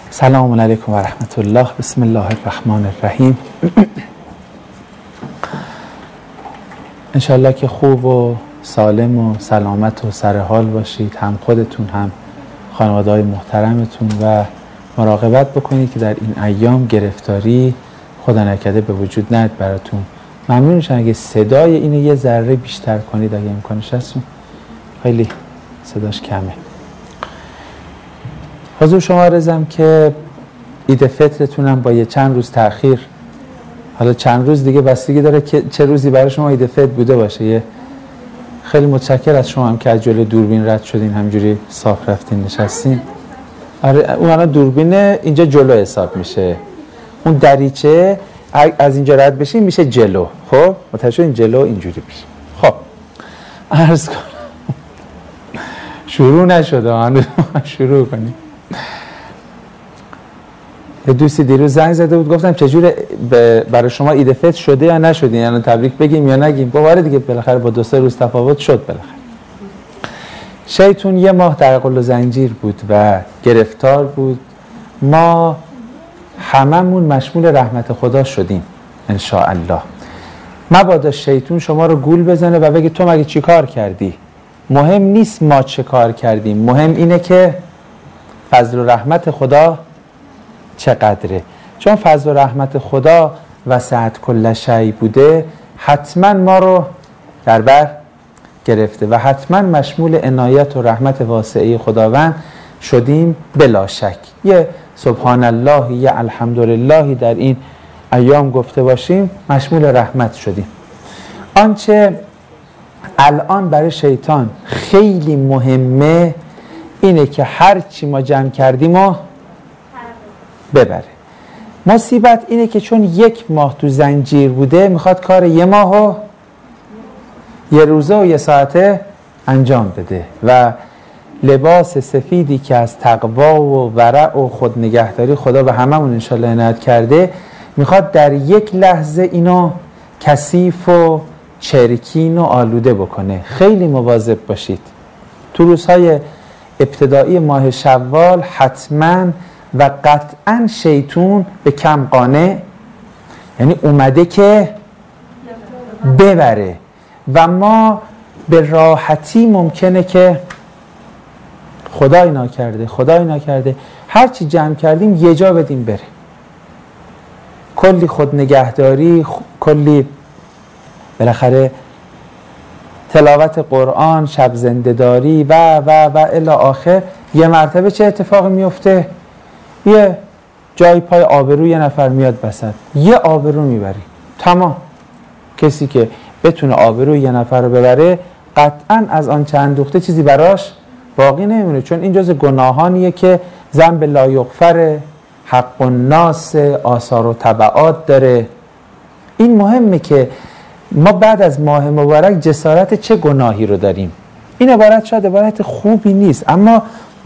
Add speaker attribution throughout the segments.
Speaker 1: سلام علیکم و رحمت الله. بسم الله الرحمن الرحیم. انشالله که خوب و سالم و سلامت و سرحال باشید، هم خودتون هم خانواده های محترمتون، و مراقبت بکنید که در این ایام گرفتاری خدا نکرده به وجود نیاد براتون. ممنون میشم اگه صدای اینو یه ذره بیشتر کنید اگه امکانش هست، خیلی صداش کمه. حضور شما عرضم که عید فطرتونم با یه چند روز تأخیر، حالا چند روز دیگه بستگی داره که چه روزی برای شما عید فطر بوده باشه. یه خیلی متشکر از شما هم که از جلوی دوربین رد شدین، همجوری صاف رفتین نشستین. آره اون الان دوربین اینجا جلو حساب میشه، اون دریچه از اینجا رد بشین میشه جلو. خب متوجه شدین؟ جلو اینجوری میشه. خب عرض کنم شروع نشده، شروع کنیم. یه دوستی دیروز زنگ زده بود، گفتم چجوره برای شما عید فطر شده یا نشده، یعنی تبریک بگیم یا نگیم؟ باوره دیگه بالاخره با 2-3 روز تفاوت شد. بالاخره شیطون یه ماه در قل و زنجیر بود و گرفتار بود. ما هممون مشمول رحمت خدا شدیم ان شاء الله. مبادا شیطون شما رو گول بزنه و بگه تو مگه چی کار کردی. مهم نیست ما چه کار کردیم، مهم اینه که فضل و رحمت خدا چقدره. چون فضل و رحمت خدا وسعت کل شیء بوده، حتما ما رو در بر گرفته و حتما مشمول عنایت و رحمت واسعه خداوند شدیم بلا شک. یه سبحان الله، یه الحمدلله در این ایام گفته باشیم، مشمول رحمت شدیم. آنچه الان برای شیطان خیلی مهمه اینه که هر چی ما جمع کردیم و ببره. مصیبت اینه که چون 1 ماه تو زنجیر بوده، میخواد کار 1 ماه و 1 روزه و 1 ساعته انجام بده و لباس سفیدی که از تقوا و ورع و خود نگهداری خدا به هممون انشالله عنایت کرده، میخواد در 1 لحظه اینو کثیف و چرکین و آلوده بکنه. خیلی مواظب باشید. تو روزهای ابتدایی ماه شوال حتما و قطعا شیطون به کم قانع، یعنی اومده که ببره و ما به راحتی ممکنه که خدای ناکرده هرچی جمع کردیم یه جا بدیم بره. کلی خود نگهداری، کلی بالاخره تلاوت قرآن، شب زنده‌داری و الی آخر، یه مرتبه چه اتفاقی میفته؟ یه جای پای آبرو یه نفر میاد وسط، یه آبرو میبری. تمام. کسی که بتونه آبرو یه نفر رو ببره، قطعا از آن چند دوخته چیزی براش باقی نمیمونه، چون این جز گناهانیه که ذنب لا یغفر، حق الناس، آثار و تبعات داره. این مهمه که ما بعد از ماه مبارک جسارت چه گناهی رو داریم. این عبارت شاید عبارت خوبی نیست، اما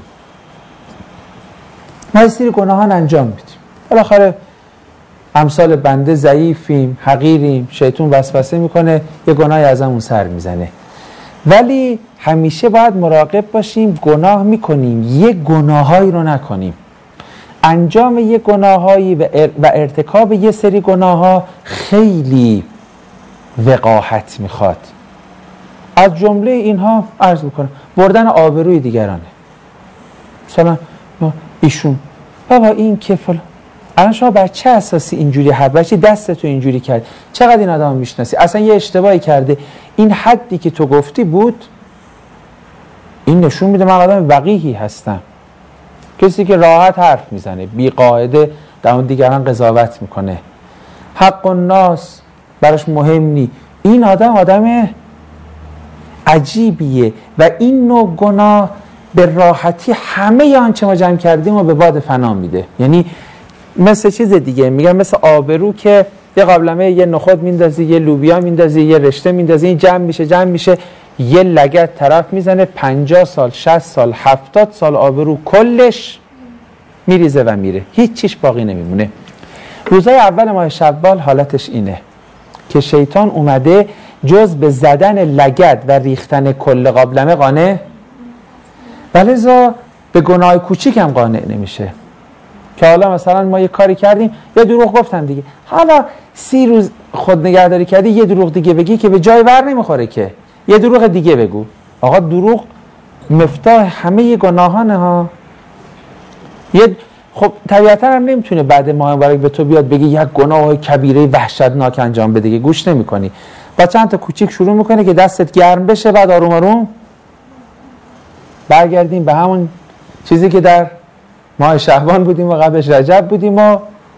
Speaker 1: ما یه سری گناهان انجام میدیم. بالاخره امثال بنده ضعیفیم، حقیریم، شیطون وسوسه میکنه، یه گناهی ازمون سر میزنه. ولی همیشه باید مراقب باشیم گناه میکنیم، یه گناهایی رو نکنیم. انجام یه گناهایی و ارتکاب یه سری گناهها خیلی وقاحت میخواد. از جمله اینها عرض میکنم بردن آبروی دیگرانه. مثلا ایشون بابا این که فلان، الان شما بر چه اساسی اینجوری حد، بر چه دستتو اینجوری کرد؟ چقدر این آدم میشناسی؟ اصلا یه اشتباهی کرده. این حدی که تو گفتی بود، این نشون میده من آدم وقیحی هستم. کسی که راحت حرف میزنه، بی قاعده در اون دیگران قضاوت میکنه، حق الناس براش مهم نی، این آدم عجیبیه. و این نوع گناه به راحتی همه آنچه ما جمع کردیم و به باد فنا میده. یعنی مثل چیز دیگه، میگم مثل آبرو که یه قابلمه یه نخود میندازی، یه لوبیا میندازی، یه رشته میندازی، این جمع میشه یه لگد طرف میزنه، 50 سال 60 سال 70 سال آبرو کلش میریزه و میره، هیچ چیش باقی نمیمونه. روزهای اول ماه شوال حالتش اینه که شیطان اومده جز به زدن لگد و ریختن کل قابلمه قانع، ولذا به گناه کوچیک هم قانع نمیشه. که حالا مثلا ما یه کاری کردیم یه دروغ گفتم دیگه، حالا 30 روز خود نگهداری کردی یه دروغ دیگه بگی که به جای ور نمیخوره، که یه دروغ دیگه بگو. آقا دروغ مفتاح همه گناهانه ها. خب طبیعتا هم نمیتونه بعد ماه مبارک به تو بیاد بگی یک گناه کبیره وحشتناک انجام بده، که گوش نمیکنی. با چند تا کوچیک شروع میکنه که دستت گرم بشه، بعد آروم آروم برگردیم به همون چیزی که در ماه شعبان بودیم و قبلش رجب بودیم و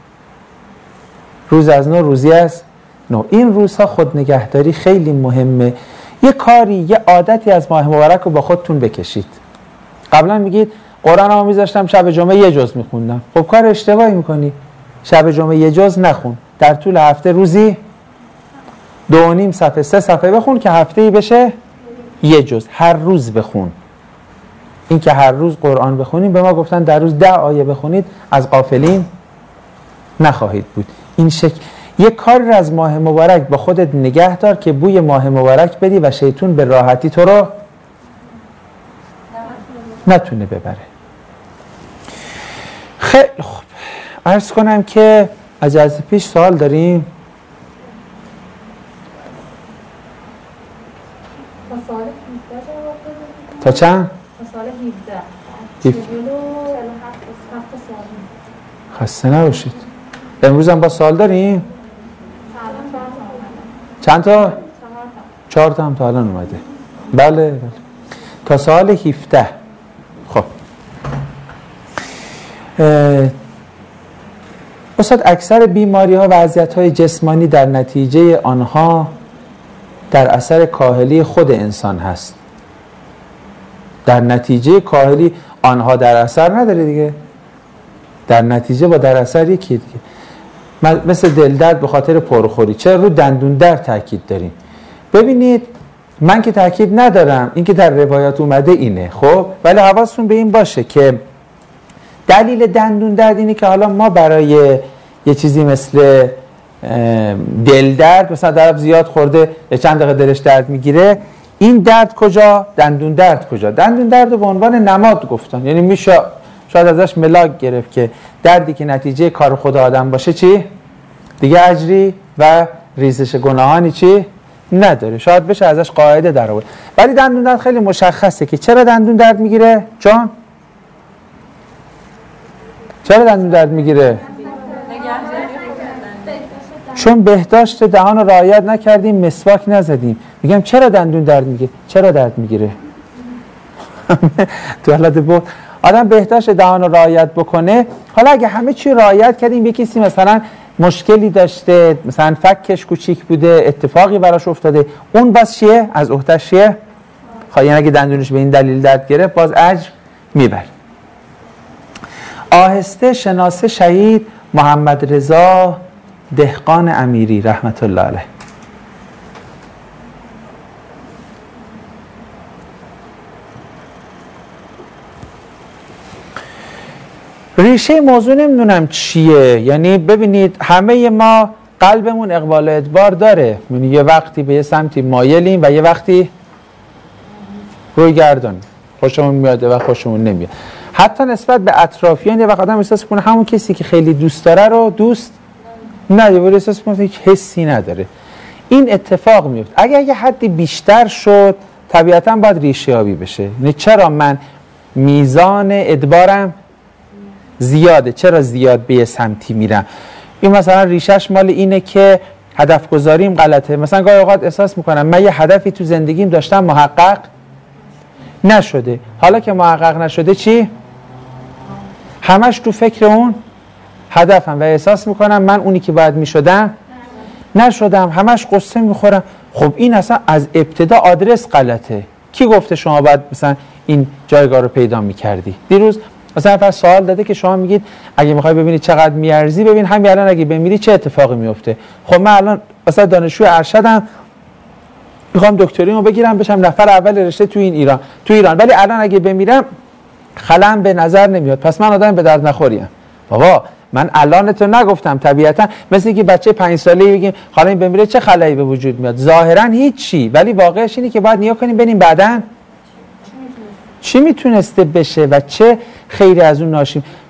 Speaker 1: روز از نو روزی از نو. این روزها خود نگهداری خیلی مهمه. یه کاری، یه عادتی از ماه مبارک رو با خودتون بکشید. قبلا میگید قرآن رو میذاشتم شب جمعه یه جز میخوندم. خب کار اشتباهی میکنی. شب جمعه یه جز نخون، در طول هفته روزی 2.5 صفحه 3 صفحه بخون که هفته‌ای بشه یه جز. هر روز بخون. این که هر روز قرآن بخونیم، به ما گفتن در روز 10 آیه بخونید از غافلین نخواهید بود. این شکل یک کار را از ماه مبارک با خودت نگه دار که بوی ماه مبارک بدی و شیطون به راحتی تو رو نتونه ببره. خیلی خوب، عرض کنم که از جلسه پیش سوال داریم. تا چند؟
Speaker 2: سال 17
Speaker 1: خسته نباشید. امروز هم با سوال داریم؟ چند تا؟ 4 تا هم تا الان اومده. بله. تا سال 17. خب استاد، اکثر بیماری ها و اذیت های جسمانی در نتیجه آنها در اثر کاهلی خود انسان هست. در نتیجه کاهلی آنها در اثر نداره دیگه. در نتیجه با در اثر یکی دیگه. مثل دل درد به خاطر پرخوری، چرا رو دندون درد تاکید داریم؟ ببینید من که تاکید ندارم، این که در روایات اومده اینه، خب ولی حواستون به این باشه که دلیل دندون درد اینه که حالا ما برای یه چیزی مثل دل درد، مثلا درد زیاد خورده چند دقیقه دلش درد میگیره، این درد کجا؟ دندون درد کجا؟ دندون درد رو به عنوان نماد گفتن، یعنی میشه شاید ازش ملاک گرفت که دردی که نتیجه کار خود آدم باشه چی؟ دیگه اجری و ریزش گناهانی چی؟ نداره. شاید بشه ازش قاعده در آورد. ولی دندون درد خیلی مشخصه که چرا دندون درد میگیره؟ جان؟ چرا دندون درد میگیره؟ چون بهداشت دهان رو رعایت نکردیم، مسواک نزدیم. میگم چرا دندون درد میگیره؟ چرا درد میگیره؟ تو حالت بود آدم بهداشت دهان رو رعایت بکنه. حالا اگه همه چی رعایت کردیم، یکی کسی مثلا مشکلی داشته، مثلا فکش کوچیک بوده، اتفاقی براش افتاده، اون باز چیه؟ از عهده‌اش چیه؟ یعنی اگه دندونش به این دلیل درد گرفت، باز اجر میبره. آهسته شناسه شهید محمد رضا دهقان امیری رحمت الله علیه. ریشه موضوع نمیدونم چیه. یعنی ببینید همه ما قلبمون اقبال ادبار داره، یعنی یه وقتی به یه سمتی مایلیم و یه وقتی روی گردون، خوشمون میاد و خوشمون نمیاد. حتی نسبت به اطرافیان یه وقت آدم احساس کنه همون کسی که خیلی دوست داره رو دوست نداره، ولی احساس کنه هیچ حسی نداره. این اتفاق میفته. اگه یه حدی بیشتر شد طبیعتاً باید ریشه یابی بشه. یعنی چرا من میزان ادبارم زیاده، چرا زیاد به یه سمتی میرم؟ این مثلا ریشش مال اینه که هدف گذاریم غلطه. مثلا گاهی اوقات احساس میکنم من یه هدفی تو زندگیم داشتم محقق نشده، حالا که محقق نشده چی؟ همش تو فکر اون هدفم و احساس میکنم من اونی که باید میشدم نشدم، همش قصه میخورم. خب این اصلا از ابتدا آدرس غلطه. کی گفته شما باید مثلا این جایگاه رو پیدا میکردی؟ دیروز مثلا فرض سوال داده که شما میگید اگه میخوای ببینی چقدر میارزی، ببین همین الان اگه بمیری چه اتفاقی میفته. خب من الان مثلا دانشجوی ارشدم، میخوام دکتریمو بگیرم بشم نفر اول رشته تو ایران، ولی الان اگه بمیرم خلم به نظر نمیاد، پس من آدم به درد نخوریم. بابا من الان تو نگفتم، طبیعتا مثل اینکه بچه 5 ساله‌ای بگیم حالا این بمیره چه خلایی به وجود میاد؟ ظاهرا هیچی، ولی واقعش اینه که باید نیا کنیم ببینیم بعداً چی میتونسته بشه و چه خیری از اون ناشیم.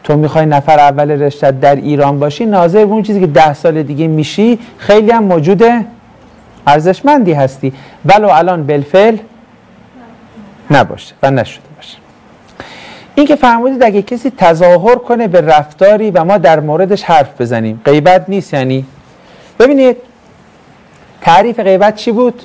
Speaker 1: تو میخوای نفر اول رشته در ایران باشی، ناظر به اون چیزی که 10 سال دیگه میشی خیلی هم موجود ارزشمندی هستی، ولو الان بالفعل نباشه و نشده باشه. این که فرمودید اگه کسی تظاهر کنه به رفتاری و ما در موردش حرف بزنیم، غیبت نیست. یعنی ببینید تعریف غیبت چی بود؟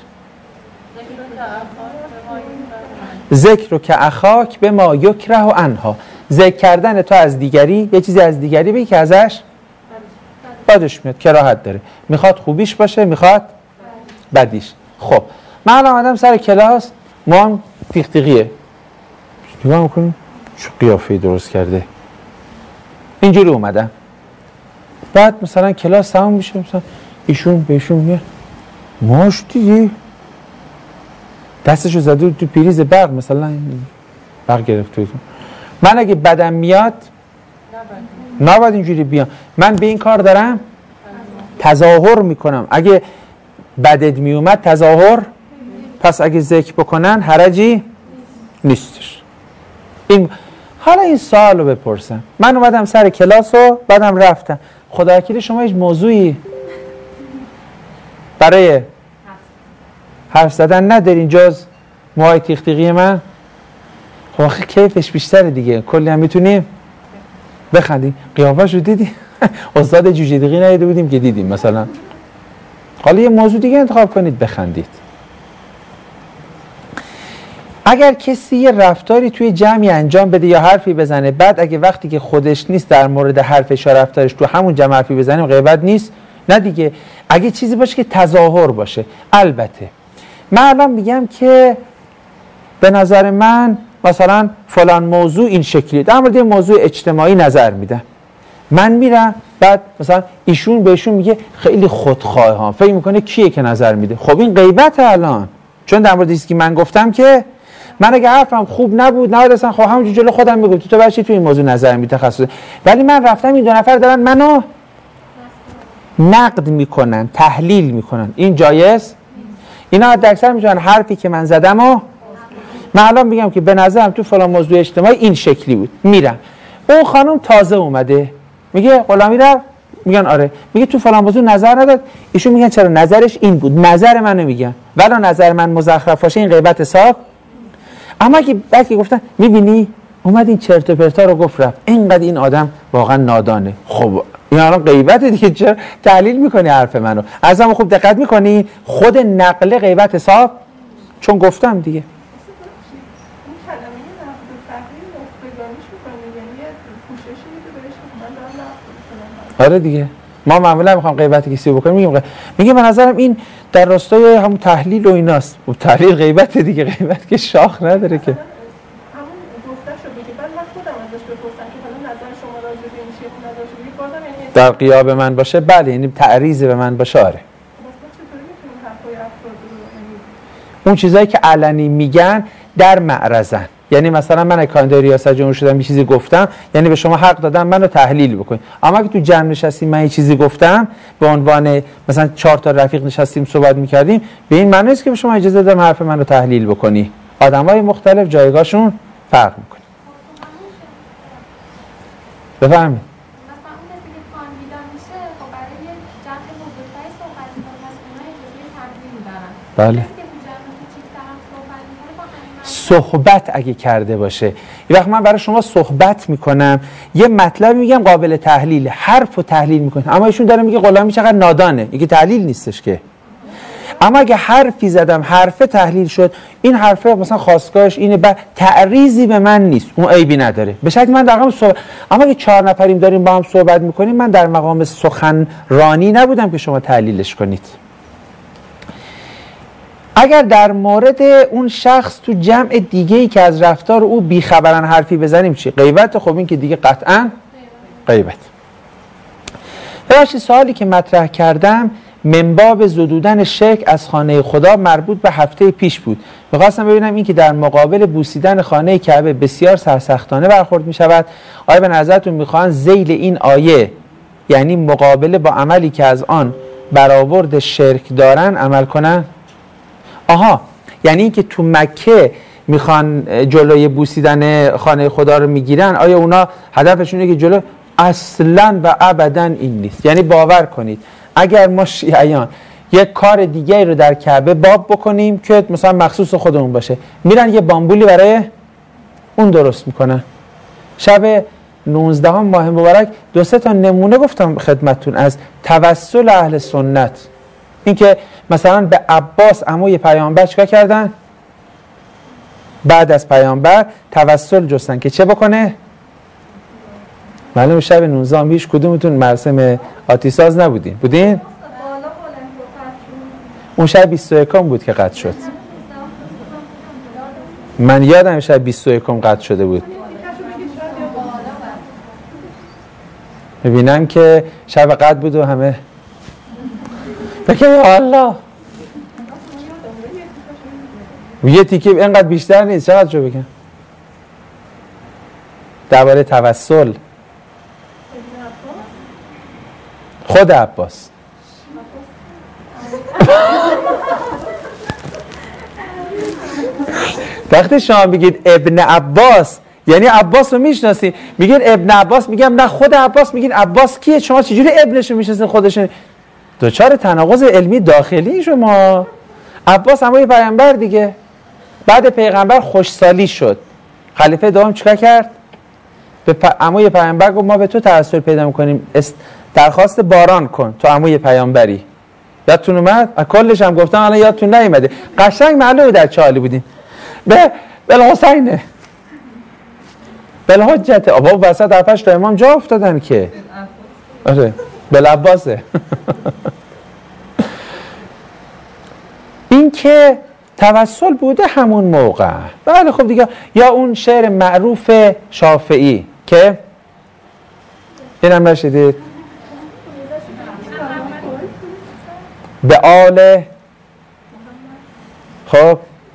Speaker 1: ذکر که اخاک به ما یکره و انها، ذکر کردن تو از دیگری، یه چیزی از دیگری بگی که ازش بدش میاد، کراهت داره، میخواد خوبیش باشه میخواد بدیش. خب من الان آمدم سر کلاس، ما هم تیغ نگاه میکنیم چه قیافه‌ای درست کرده، اینجوری اومدم، بعد مثلا کلاس تمام میشه، مثلا ایشون بهشون میگه ماش دیدی دستشو زده تو پریز برق، مثلا برق گرفت توی. من اگه بدم میاد نباید اینجوری بیام، من به این کار دارم تظاهر میکنم. اگه بدت میومد تظاهر، پس اگه ذکر بکنن حرجی نیستش. این حالا این سوال رو بپرسم، من اومدم سر کلاس و بعدم رفتم، خدا وکیلی شما هیچ موضوعی برای حرف زدن ندارین جز موهای تیغ تیغی من؟ خب آخه کیفش بیشتره دیگه، کلی هم میتونیم بخندیم. قیافش رو دیدی؟ استاد جوجه تیغی ندیده بودیم که دیدیم مثلا. حالا یه موضوع دیگه انتخاب کنید بخندید. اگر کسی یه رفتاری توی جمعی انجام بده یا حرفی بزنه، بعد اگه وقتی که خودش نیست در مورد حرفش یا رفتارش تو همون جمع حرفی بزنیم، غیبت نیست؟ نه دیگه. اگه چیزی باشه که تظاهر باشه. البته من الان میگم که به نظر من مثلا فلان موضوع این شکلیه، در مورد موضوع اجتماعی نظر میدم، من میرم بعد مثلا ایشون بهشون میگه خیلی خودخواه ها، فکر میکنه کیه که نظر میده. خب این غیبت الان، چون در مورد چیزی که من گفتم که من اگه حرفم خوب نبود نباید اصلا خب همونجوری جلو خودم میگم تو برچی تو این موضوع نظر میدی تخصص، ولی من رفتم این دو نفر دارن منو نقد میکنن، تحلیل میکنن، این جایز؟ اینا حد اکثر میتونن حرفی که من زدم و من الان میگم که به نظرم تو فلان موضوع اجتماعی این شکلی بود، میرم اون خانم تازه اومده میگه غلامی رفت، میگن آره، میگه تو فلان موضوع نظر نداد، ایشون میگن چرا نظرش این بود، نظر منو میگن ولی نظر من مزخرف باشه این غیبت حساب. اما اگه بعد گفتن میبینی اومد این چرت و پرتا رو گفت رفت، اینقدر این آدم واقعا نادانه، خب این الان غیبت دیگه، چرا تحلیل میکنی حرف منو؟ ازم خوب دقت میکنی خود نقل غیبت حساب، چون گفتم دیگه. آره دیگه، ما معمولا میخوام غیبت کسی بکنیم میگیم به نظرم این در راستای همون تحلیل و ایناست. و تحلیل غیبت دیگه، غیبت که شاخ نداره که. در غیاب من باشه بله، یعنی تعریض به من باشه آره. اون چیزایی که علنی میگن در معرضن، یعنی مثلا من کاندید ریاست جمهوری شدم یه چیزی گفتم، یعنی به شما حق دادم منو تحلیل بکنید. اما اگه تو جمع نشستیم من یه چیزی گفتم به عنوان مثلا 4 تا رفیق نشستیم صحبت میکردیم، به این معنی نیست که به شما اجازه دادم حرف منو تحلیل بکنی. آدمای مختلف جایگاهشون فرق میکنه. بفرمایید. بله. صحبت اگه کرده باشه، یه وقت من برای شما صحبت میکنم یه مطلب میگم قابل تحلیل، حرف رو تحلیل میکنم، اما ایشون داره میگه غلامی چقدر نادانه، این که تحلیل نیستش که. اما اگه حرفی زدم حرف تحلیل شد، این حرفه مثلا خواستگاهش اینه، تعریضی به من نیست، اون عیبی نداره، به شکل من در مقام صحبت. اما اگه 4 نفریم داریم با هم صحبت میکنیم، من در مقام سخنرانی نبودم که شما تحلیلش کنید. اگر در مورد اون شخص تو جمع دیگه‌ای که از رفتار او بیخبرن حرفی بزنیم چی؟ غیبت. خب این که دیگه قطعاً غیبت. ببخشید سوالی که مطرح کردم من باب زدودن شرک از خانه خدا مربوط به هفته پیش بود. می‌خواستم ببینم این که در مقابل بوسیدن خانه کعبه بسیار سرسختانه برخورد می‌شود، آیا به نظرتون می‌خواهند ذیل این آیه یعنی مقابله با عملی که از آن برآورد شرک دارن عمل کنن؟ آها، یعنی اینکه تو مکه میخوان جلوی بوسیدن خانه خدا رو میگیرن، آیا اونا هدفشونه که جلو؟ اصلا و ابدا این نیست. یعنی باور کنید اگر ما شیعیان یک کار دیگه رو در کعبه باب بکنیم که مثلا مخصوص خودمون باشه، میرن یه بامبولی برای اون درست میکنن. شب 19 ماه مبارک 2-3 تا نمونه گفتم خدمتتون از توسل اهل سنت. اینکه مثلا به عباس عموی پیامبر چیکار کردن؟ بعد از پیامبر توسل جستن که چه بکنه؟ معلومه شب 19 هیچ کدومتون مراسم آتیساز نبودین؟ بودین؟ اون شب 21 بود که قطع شد. من یادم شب 21 قطع شده بود. میبینم که شب قطع بود و همه بگه یا الله یه تیکه اینقدر بیشتر نیست. چقدر شو بگم درباره توسل؟ خود عباس وقتی شما بگید ابن عباس یعنی عباس رو میشناسی، میگین ابن عباس، میگم نه خود عباس. میگین عباس کیه؟ شما چجوری ابنشو میشناسین خودشون؟ دوچار تناقض علمی داخلی شما. عباس عموی پیامبر دیگه. بعد پیغمبر خوشسالی شد، خلیفه دوم چیکار کرد؟ به عموی پیامبر گفت ما به تو توسل پیدا میکنیم، درخواست باران کن، تو عموی پیامبری. یادتون اومد؟ کلش هم گفتم الان یادتون نیومده. قشنگ معلومه در چه حالی بودیم. به الحسین بالحجت بابا وسط حرفش تا امام جا افتادن که آره بالعباسه. این که توسل بوده همون موقع. بله خب دیگه. یا اون شعر معروف شافعی که اینم نشدید؟ به آل خب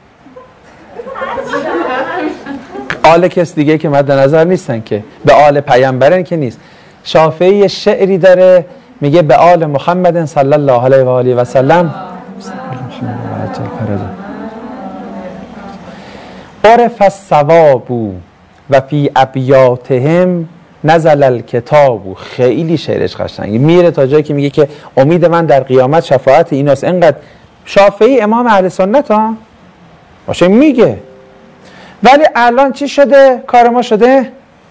Speaker 1: آل کس دیگه که مد نظر نیستن که به آل پیامبرن که نیست. شافعی شعری داره میگه به آل محمد صلی الله علیه و آله و سلم عرف الثواب و فی ابیاتهم نزل الکتاب. خیلی شعرش قشنگه، میره تا جایی که میگه که امید من در قیامت شفاعت ایناست. اینقدر شافعی امام اهل سنت ها باشه میگه. ولی الان چی شده؟ کار ما شده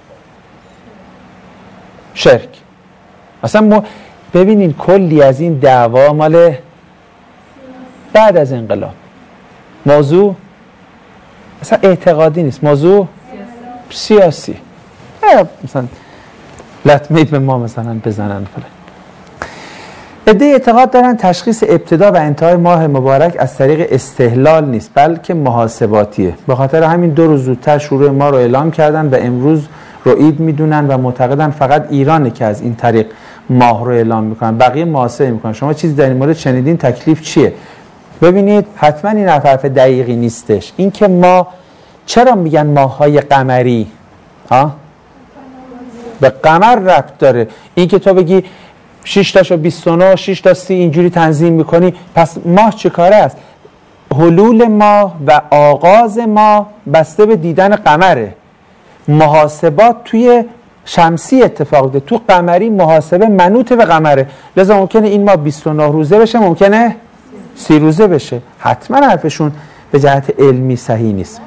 Speaker 1: شرک. اصلا ببینین کلی از این دعوا مال بعد از انقلاب. موضوع اصلا اعتقادی نیست، موضوع سیاسی. مثلا لطمه به ما مثلا بزنن فلان. عده اعتقاد دارن تشخیص ابتدا و انتهای ماه مبارک از طریق استهلال نیست بلکه محاسباتیه. به خاطر همین 2 روز زودتر شروع ما رو اعلام کردن و امروز رو عید میدونن و معتقدن فقط ایرانه که از این طریق ماه رو اعلام میکنن، بقیه محاسبه میکنن. شما چیزی در این مورد شنیدین؟ تکلیف چیه؟ ببینید حتما این حرف دقیقی نیستش. این که ما چرا میگن ماه‌های قمری؟ به قمر ربط داره. این که تو بگی 6 تاشو 29 6 تا 30 اینجوری تنظیم میکنی، پس ماه چه کاره است؟ حلول ماه و آغاز ماه بسته به دیدن قمره. محاسبات توی شمسی اتفاق ده، تو قمری محاسبه منوط به قمره. لذا ممکنه این ماه 29 روزه بشه، ممکنه 30 روزه بشه. حتما حرفشون به جهت علمی صحیح نیست.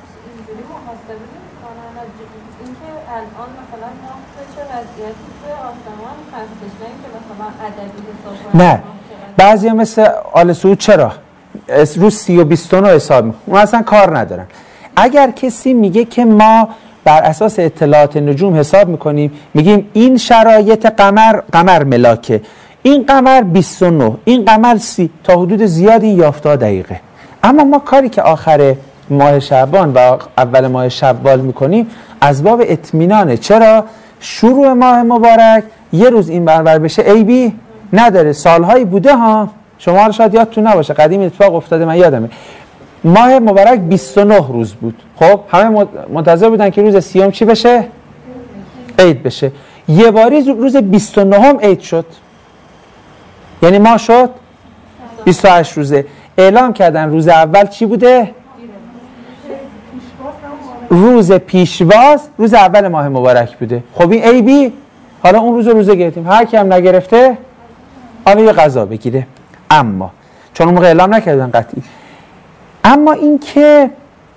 Speaker 1: نه بعضی هم مثل آل سعود چرا روز 30 و 29 حساب میکنن، اون اصلا کار ندارن. اگر کسی میگه که ما بر اساس اطلاعات نجوم حساب میکنیم، میگیم این شرایط قمر ملاکه، این قمر 29، این قمر 30، تا حدود زیادی یافته دقیقه. اما ما کاری که آخر ماه شعبان و اول ماه شوال میکنیم از باب اطمینانه. چرا؟ شروع ماه مبارک یه روز این برابر بشه عیبی نداره. سالهایی بوده ها، شما رو شاید یادتون نباشه، قدیم اتفاق افتاده، من یادمه. ماه مبارک 29 روز بود. خب همه منتظر بودن که روز 30 چی بشه؟ عید بشه. یه باری روز 29 عید شد، یعنی ماه شد 28 روزه. اعلام کردن روز اول چی بوده؟ روز پیشواز روز اول ماه مبارک بوده. خب این عیبی؟ حالا اون روزه گرفتیم، هر کی هم نگرفته یه قضا بگیره. اما چون اون موقع اعلام نکردن قطعی، اما این که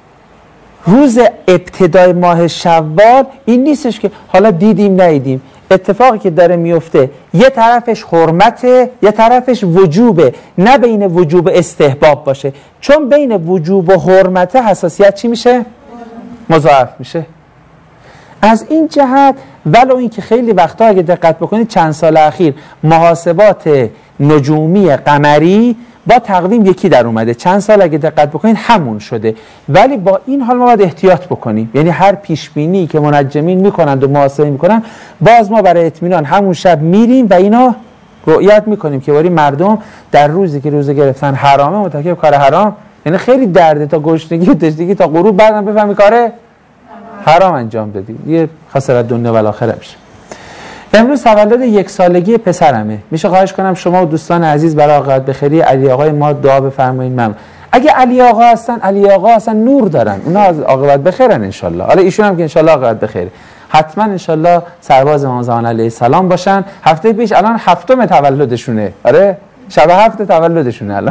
Speaker 1: روز ابتدای ماه شوال این نیستش که حالا دیدیم ندیدیم. اتفاقی که داره میفته یه طرفش حرمته، یه طرفش وجوبه، نه بین وجوب استحباب باشه، چون بین وجوب و حرمته حساسیت چی میشه؟ مضاعف میشه. از این جهت ولو این که خیلی وقتا اگه دقت بکنید چند سال اخیر محاسبات نجومی قمری با تقویم یکی در اومده، چند سال اگه دقت بکنید همون شده، ولی با این حال ما باید احتیاط بکنیم. یعنی هر پیش بینی که منجمین میکنند و محاسبه میکنن، باز ما برای اطمینان همون شب میریم و اینا رؤیت میکنیم که ولی مردم در روزی که روزه گرفتن حرامه مرتکب کار حرام، یعنی خیلی درده تا گشنگی و تشنگی تا غروب بعدم بفهمی کاره حرام انجام دادی، یه خسارت دنیا و آخره میشه. امروز تولد 1 سالگی پسرمه. میشه خواهش کنم شما و دوستان عزیز برای عاقبت بخیری علی آقای ما دعا بفرمایید. ممنون. اگه علی آقا هستن نور دارن، اونا از عاقبت بخیرن ان شاء الله. حالا ایشون هم که ان شاء الله عاقبت بخیره، حتما ان شاء الله سرباز امام زمان علیه السلام باشن. هفته پیش الان 7م تولدشونه. آره شب 7 تولدشونه الان.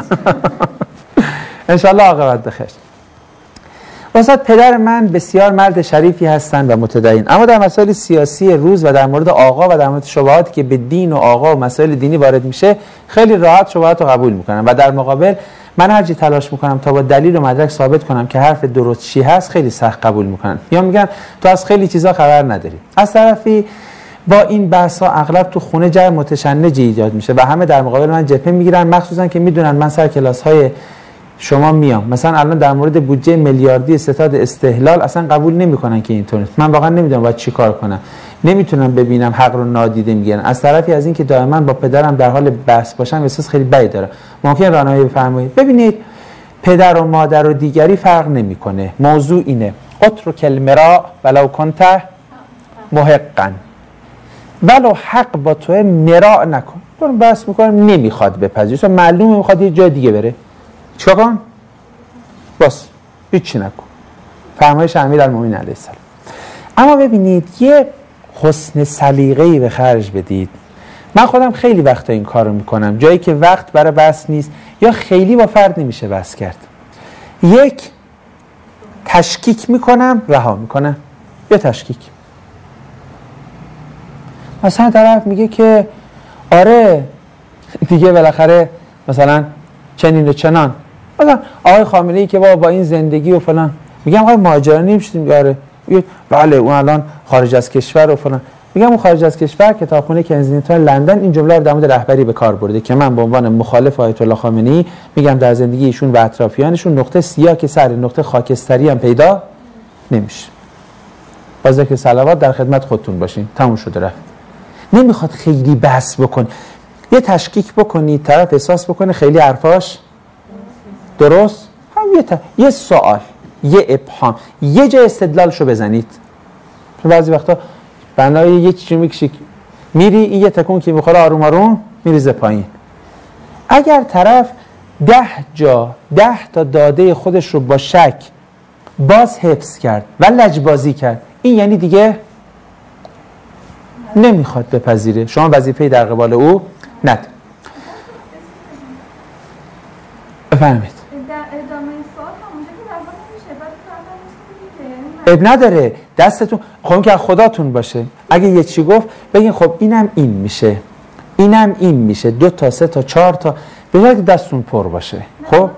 Speaker 1: ان شاء الله عاقبت بخیر. واسه پدر من بسیار مرد شریفی هستند و متدین، اما در مسائل سیاسی روز و در مورد آقا و در مورد شبهاتی که به دین و آقا و مسائل دینی وارد میشه خیلی راحت شبهات رو قبول میکنن و در مقابل من هرچی تلاش میکنم تا با دلیل و مدرک ثابت کنم که حرف درست چی هست خیلی سخت قبول میکنن یا میگن تو از خیلی چیزا خبر نداری. از طرفی با این بحثا اغلب تو خونه جای متشنجی ایجاد میشه و همه در مقابل من جبهه میگیرن، مخصوصا که میدونن من سر کلاس‌های شما میام. مثلا الان در مورد بودجه میلیاردی ستاد استحلال اصلا قبول نمیکنن که اینطور نیست. من واقعا نمیدونم باید چی کار کنم، نمیتونم ببینم حق رو نادیده میگیرن. از طرفی از این که دائما با پدرم در حال بحث باشم احساس خیلی بدی داره. ممکن راهنمایی بفرمایید؟ ببینید پدر و مادر و دیگری فرق نمیکنه. موضوع اینه اترک المراء ولو کنت محقا، ولو حق با تو مراء نکن. دارم بحث میکنم نمیخواد بپذیره، چون معلومه میخواد یه جای دیگه بره. چیکار کن؟ بس هیچی نکن. فرمایش امیرالمومنین علیه السلام. اما ببینید یه حسن سلیقه‌ای به خرج بدید. من خودم خیلی وقتا این کارو میکنم، جایی که وقت برای بحث نیست یا خیلی با فرد نمیشه بحث کرد. یک تشکیک میکنم رها میکنم. یه تشکیک. مثلا طرف میگه که آره دیگه بالاخره مثلا چنین و چنان، مثلا آقای خامنه‌ای که با این زندگی و فلان، میگم آقای مهاجرانی میشتیم یاره، بله اون الان خارج از کشور و فلان. میگم اون خارج از کشور کتابخونه کنزینگتون لندن این جمله رو در مورد رهبری به کار برده که من به عنوان مخالف آیت الله خامنه‌ای میگم در زندگی ایشون و اطرافیانشون نقطه سیاه که سر نقطه خاکستری هم پیدا نمیشه. با ذکر صلوات در خدمت خودتون باشین. تموم شده رفت. نمیخواد خیلی بحث بکن، یه تشکیک بکنید، طرف احساس بکنه خیلی حرفاش درست، هم یه سوال، یه ابهام، یه جای استدلالشو بزنید. بعضی وقتا بنای یه چیزی میکشی میری این یه تکون که میخوره آروم آروم میریزه پایین. اگر طرف 10 تا داده خودش رو با شک باز حفظ کرد و لجبازی کرد، این یعنی دیگه نمیخواد بپذیره. شما وظیفه در قبال او ندید. بفرمایید. اب نداره، دستتون خب که خداتون باشه. اگه یه چی گفت بگین خب اینم این میشه، اینم این میشه، 2 تا 3 تا 4 تا، بذار که دستتون پر باشه. خب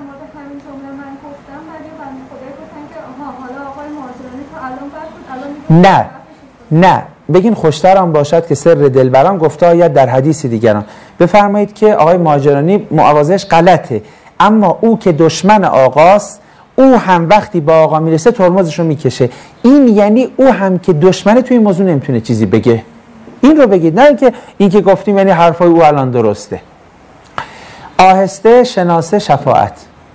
Speaker 1: نه بگین خوشترم باشد که سر دلبران گفته آید در حدیث دیگران. بفرمایید که آقای مهاجرانی معاوضهش غلطه، اما او که دشمن آقاست، او هم وقتی با آقا میرسه ترمزشو میکشه. این یعنی او هم که دشمنه توی این موضوع نمیتونه چیزی بگه. این رو بگید، نه این که گفتیم یعنی حرفای او الان درسته. آهسته شناسه شفاعت.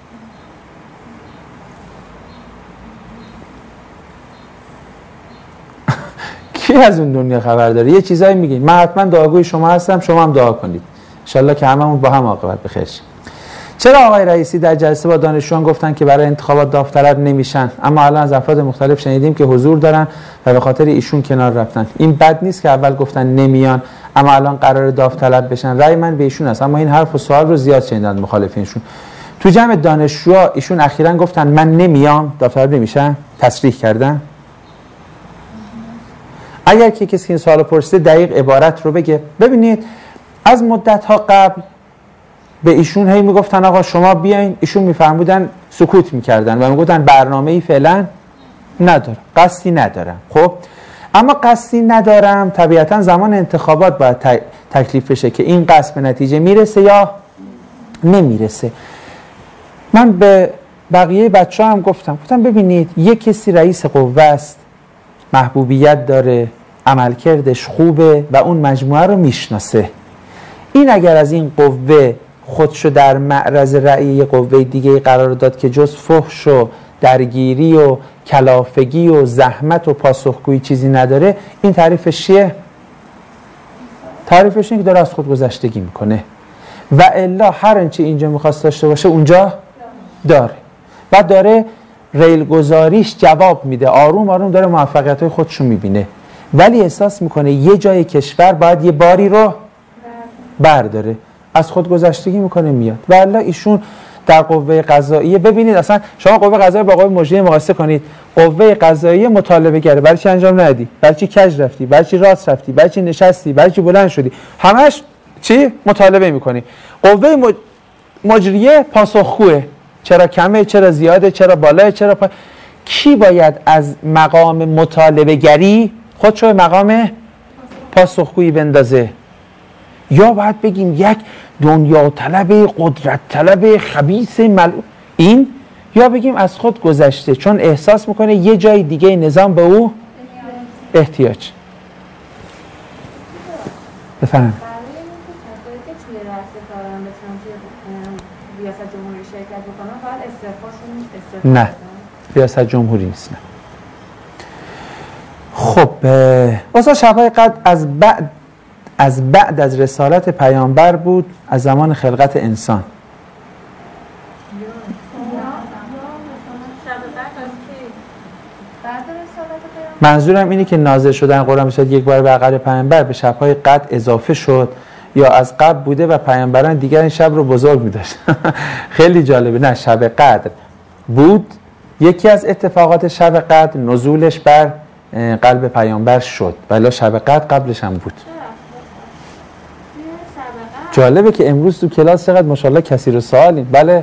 Speaker 1: کی از اون دنیا خبر داره؟ یه چیزایی میگین، من حتما دعاگوی شما هستم، شما هم دعا کنید ان شاءالله که هممون با هم عاقبت بخیر شیم. چرا آقای رئیسی در جلسه با دانشجویان گفتن که برای انتخابات داوطلب نمیشن، اما الان از افراد مختلف شنیدیم که حضور دارن و به خاطر ایشون کنار رفتن؟ این بد نیست که اول گفتن نمیان اما الان قرار داوطلب بشن. رأی من به ایشون است، اما این حرف و سوال رو زیاد شنیدن مخالفینشون. تو جمع دانشجوها ایشون اخیراً گفتن من نمیام، داوطلب نمیشن، تصریح کردن. اگر که کسی این سوالو پرسیده دقیق عبارت رو بگه. ببینید از مدت‌ها قبل به ایشون هی میگفتن آقا شما بیاین، ایشون میفرمودن سکوت میکردن و میگفتن برنامه‌ای فعلا ندارم، قصدی ندارم. خب اما قصدی ندارم طبیعتا زمان انتخابات باید تکلیف بشه که این قصد به نتیجه میرسه یا نمیرسه. من به بقیه بچه هم گفتم ببینید یک کسی رئیس قوه است، محبوبیت داره، عملکردش خوبه و اون مجموعه رو میشناسه. این اگر از این قوه خودشو در معرض رأی قوه دیگه قرار داد که جز فحش و درگیری و کلافگی و زحمت و پاسخگویی چیزی نداره، این تعریفش چیه؟ تعریفش اینه که داره از خود گذشتگی میکنه و الا هر انچه اینجا میخواست داشته باشه اونجا داره و داره ریل گذاریش جواب میده، آروم آروم داره موفقیت‌های خودشو میبینه، ولی احساس میکنه یه جای کشور باید یه باری رو برداره، از خود گذشتگی میکنه میاد. و الا ایشون در قوه قضاییه، ببینید اصلا شما قوه قضاییه با قوه مجریه مقایسه کنید. قوه قضاییه مطالبه گره، برای چی انجام ندی، برای چی کج رفتی، برای چی راست رفتی، برای چی نشستی، برای چی بلند شدی، همش چی مطالبه میکنی. قوه مجریه پاسخگوه، چرا کمه، چرا زیاده، چرا بالاه، چرا کی باید از مقام مطالبه گری خودشو به مقام پاسخگویی بندازه؟ یا باید بگیم یک دنیا طلب، قدرت طلب، خبیث این، یا بگیم از خود گذشته چون احساس میکنه یه جای دیگه نظام به او احتیاج. بفرمایید. نه ریاست جمهوری نیست. نه. خب واسه شب‌های قدر از بعد از رسالت پیامبر بود، از زمان خلقت انسان. منظورم اینه که نازل شدن قرآن بسید یک بار به عقل پیامبر به شب‌های قدر اضافه شد یا از قبل بوده و پیامبران دیگر این شب رو بزرگ می‌داشت. خیلی جالبه. نه، شب قدر بود. یکی از اتفاقات شب قدر نزولش بر قلب پیامبر شد، ولی شب قدر قبلش هم بود. جالبه که امروز تو کلاس چقدر ماشاءالله کثیر السؤالین. بله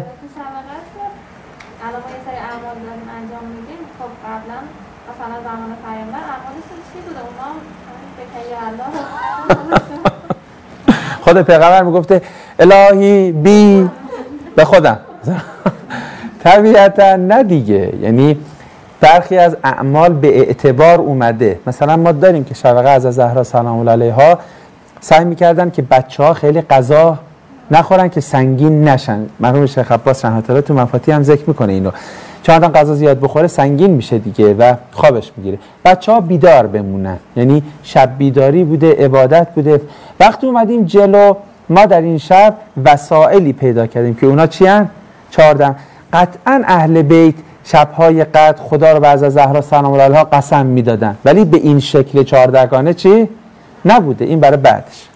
Speaker 1: خود پیغمبر میگفته الهی بی به خودم. طبیعتا نه دیگه، یعنی برخی از اعمال به اعتبار اومده. مثلا ما داریم که شفقه از زهرا سلام الله علیها سعی میکردن که بچه‌ها خیلی غذا نخورن که سنگین نشن. مرحوم شیخ عباس رحمت الله تو مفاتیح هم ذکر میکنه اینو، چون آدم غذا زیاد بخوره سنگین میشه دیگه و خوابش میگیره. بچه‌ها بیدار بمونن، یعنی شب بیداری بوده، عبادت بوده. وقتی اومدیم جلو، ما در این شب وسائلی پیدا کردیم که اونا چی هن؟ 14. قطعا اهل بیت شب‌های قدر خدا رو به از زهرا سلام الله علیها قسم میدادن، ولی به این شکل 14گانه چی نبوده. این برای بعدش.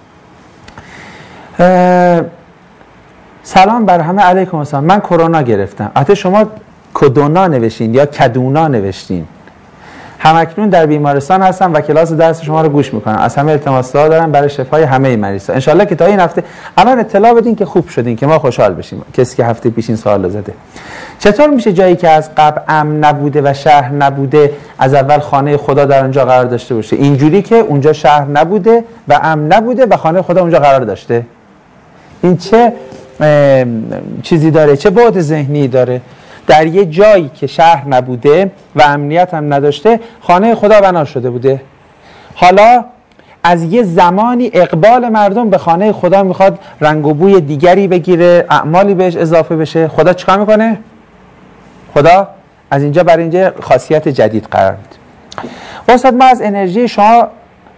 Speaker 1: سلام بر همه، علیکم السلام. من کرونا گرفتم. البته شما کدونا نوشتین یا کدونا نوشتین. همکنون در بیمارستان هستم و کلاس درس شما رو گوش میکنم. از همه التماس دارم برای شفای همه مریضا. ان شاءالله که تا این هفته الان اطلاع بدین که خوب شدین که ما خوشحال بشیم. کسی که هفته پیش این سوال زده. چطور میشه جایی که از قبل امن نبوده و شهر نبوده از اول خانه خدا در اونجا قرار داشته باشه؟ اینجوری که اونجا شهر نبوده و امن نبوده و خانه خدا اونجا قرار داشته. این چه چیزی داره؟ چه بعد ذهنی داره؟ در یه جایی که شهر نبوده و امنیت هم نداشته خانه خدا بنا شده بوده. حالا از یه زمانی اقبال مردم به خانه خدا میخواد رنگ و بوی دیگری بگیره، اعمالی بهش اضافه بشه. خدا چیکار میکنه؟ خدا از اینجا برای اینجا خاصیت جدید قرار میده. واسه ما از انرژی شما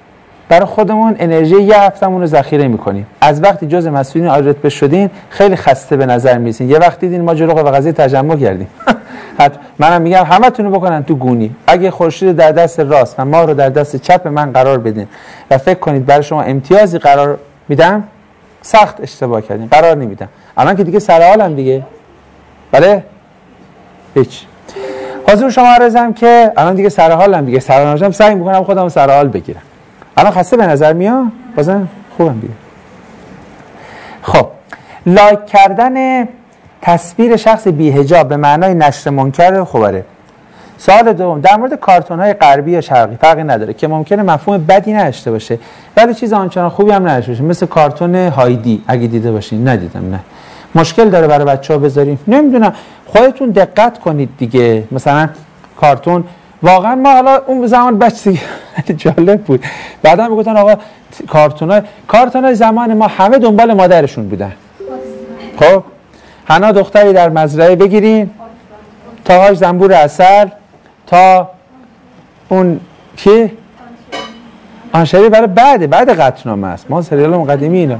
Speaker 1: برای خودمون انرژی یه هفتهمون رو ذخیره میکنیم. از وقتی جزء مسئولین آلرتبه شدین خیلی خسته به نظر میسین. یه وقت دیدین ما جلو قضیه تجمع کردیم. منم میگم همتون رو بکنن تو گونی. اگه خورشید در دست راست و ما رو در دست چپ من قرار بدین و فکر کنید برای شما امتیازی قرار میدم، سخت اشتباه کردین. قرار نمیدم. الان که دیگه سر حالم دیگه. بله؟ هیچ. حضور شما عرضم که الان دیگه سر حالم دیگه. سر حالم سعی میکنم خودم سر حال بگیرم. الان خسته به نظر میاد؟ بازم خوبم دیگه. خب لایک کردن تصویر شخص بی‌حجاب به معنای نشر منکر خوبره. سوال دوم در مورد کارتون‌های غربی یا شرقی فرقی نداره که ممکنه مفهوم بدی نداشته باشه ولی چیز آنچنان خوبی هم نداشته باشه، مثل کارتون هایدی. اگه دیده باشین. ندیدم. نه مشکل داره برای بچه‌ها بذاریم؟ نمیدونم، خودتون دقت کنید دیگه. مثلا کارتون واقعا ما حالا اون زمان بچگی جالب بود. بعدا میگفتن آقا کارتونای زمان ما همه دنبال مادرشون بودن. خب حنا دختری در مزرعه بگیرین، تاهاش زنبور عسل، تا اون کی آنشری برای بعد قطعنامه است. ما سریال قدیمی اینا